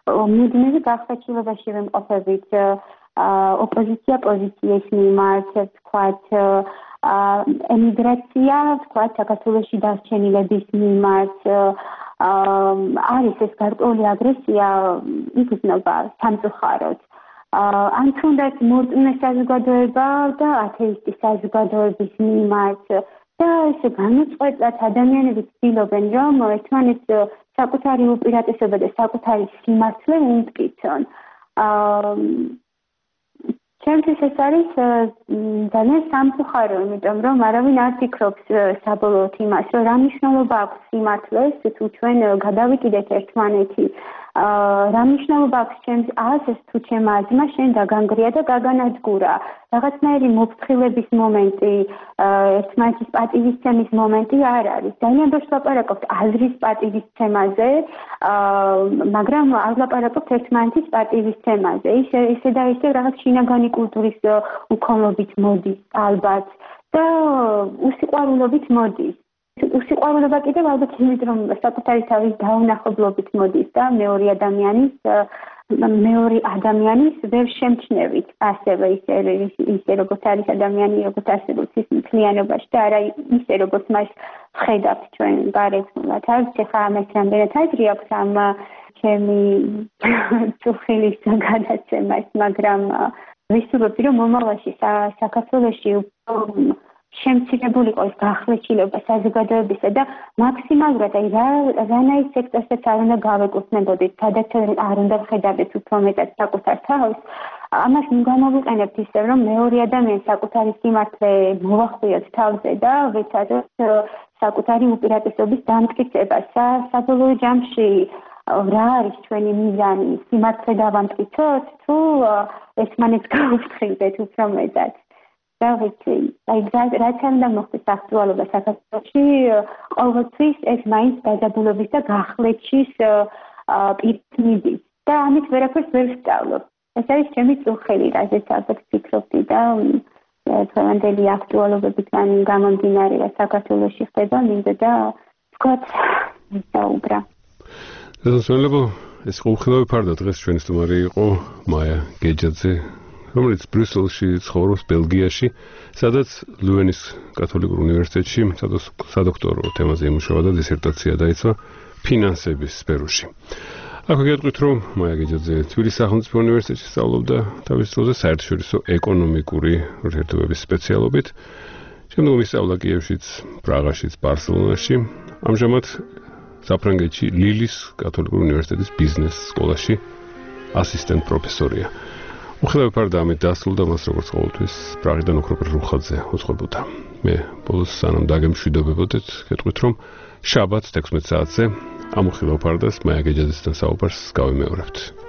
მუდმივი გახსაჩილობაში ვიმყოფებით ოპოზიცია პოზიციის მიმართ, ვთქვათ, ემიგრაცია, ვთქვათ, საქართველოში დარჩენილების მიმართ, არის ეს გარკვეული აგრესია იგრძნობა სამწუხაროდ. ან თუნდაც მორწმუნე საზოგადოება და ათეისტი საზოგადოების მიმართ და ესე განუწყვეტად ადამიანები ცდილობენ, რომ ერთმანეთს საკუთარი უპირატესობა და საკუთარი სიმართლე უმტკიცონ. ჩემთვის ეს არის ძალიან სამწუხარო, იმიტომ რომ არავინ არ ფიქრობს საბოლოოდ იმას, რომ რა მნიშვნელობა აქვს სიმართლეს, თუ ჩვენ გადავიკიდეთ ერთმანეთი. რა მნიშვნელობა აქვს ჩემს აზრს, თუ ჩემ აზრმა შენ დაგანგრია და გაგანადგურა. რაღაცნაირი მოფრთხილების მომენტი, ერთმანეთის პატივისცემის მომენტი არ არის. ძალიან ბევრს ლაპარაკობთ აზრის პატივისცემაზე, მაგრამ არ ლაპარაკობთ ერთმანეთის პატივისცემაზე. ისე ისე და ისე რაღაც შინაგანი კულტურის უქონლობით მოდის ალბათ და უსიყვარულობით მოდის. უსიყვარულობა კიდევ ალბათ იმით, რომ საკუთარი თავის დაუნახებლობით მოდის და მეორე ადამიანის მეორე ადამიანის ვერ შემჩნევით ასევე ისე ისე როგორც არის ადამიანი, როგორც არსებობს ის მთლიანობაში და არა ისე როგორც მას ხედავთ ჩვენ გარეგნულად. არც ახლა ამას რამდენად აზრი აქვს ამ ჩემი წუხილის გადაცემას, მაგრამ ვისურვებდი, რომ მომავალში საქართველოში შემცირებულიყო ეს გახლეჩილება საზოგადოებისა და მაქსიმალურად აი რა რანაირ სექტორსაც არ უნდა გავეკუთვნებოდეთ, სადაც არ უნდა ვხედავდეთ უფრო მეტად საკუთარ თავს. ამას გამოვიყენებთ ისე, რომ მეორე ადამიანს საკუთარი სიმართლე მოვახვიოთ თავზე და ვეცადოთ საკუთარი უპირატესობის დამტკიცება. საბოლოო ჯამში რა არის ჩვენი მიზანი? სიმართლე დავამტკიცოთ თუ ერთმანეთს გავუფრთხილდეთ უფრო მეტად? და ვიცი, აი რაც არ უნდა მოხდეს აქტუალობა საქართველოში, ყოველთვის ეს მაინც დაძაბულობის და გახლეჩის პირდაპირ და ამით ვერაფერს ვერ ვსწავლობ. ეს არის ჩემი წუხელი, რაზეც ალბათ ფიქრობდი და დღევანდელი აქტუალობებით მან გამომდინარე, რა საქართველოში ხდება, მინდა და ვთქვათ, ვისაუბრა. დასასრულებლად ეს უხილავი ფარდა დღეს ჩვენი სტუმარი იყო მაია გეჯაძე, რომელიც ბრიუსელში ცხოვრობს, ბელგიაში, სადაც ლუენის კათოლიკურ უნივერსიტეტში სადოქტორო თემაზე იმუშავა და დისერტაცია დაიცვა ფინანსების სფეროში. აქ გეტყვით, რომ მაია გეჯაძე თბილისის სახელმწიფო უნივერსიტეტში სწავლობდა თავის დროზე საერთაშორისო ეკონომიკური ურთიერთობების სპეციალობით. შემდგომ ისწავლა კიევშიც, პრაღაშიც, ბარსელონაში. ამჟამად საფრანგეთში ლილის კათოლიკურ უნივერსიტეტის ბიზნეს სკოლაში ასისტენტ პროფესორია. უხილავი ფარდა ამით დასრულდა, მას როგორც ყოველთვის პრაღიდან ოქროპირ რუხაძე უძღვებოდა. მე ბოლოს სანამ დაგემშვიდობებოდეთ, გეტყვით, რომ შაბათს თექვსმეტ საათზე ამ უხილავი ფარდას მაია გეჯაძესთან საუბარს გავიმეორებთ.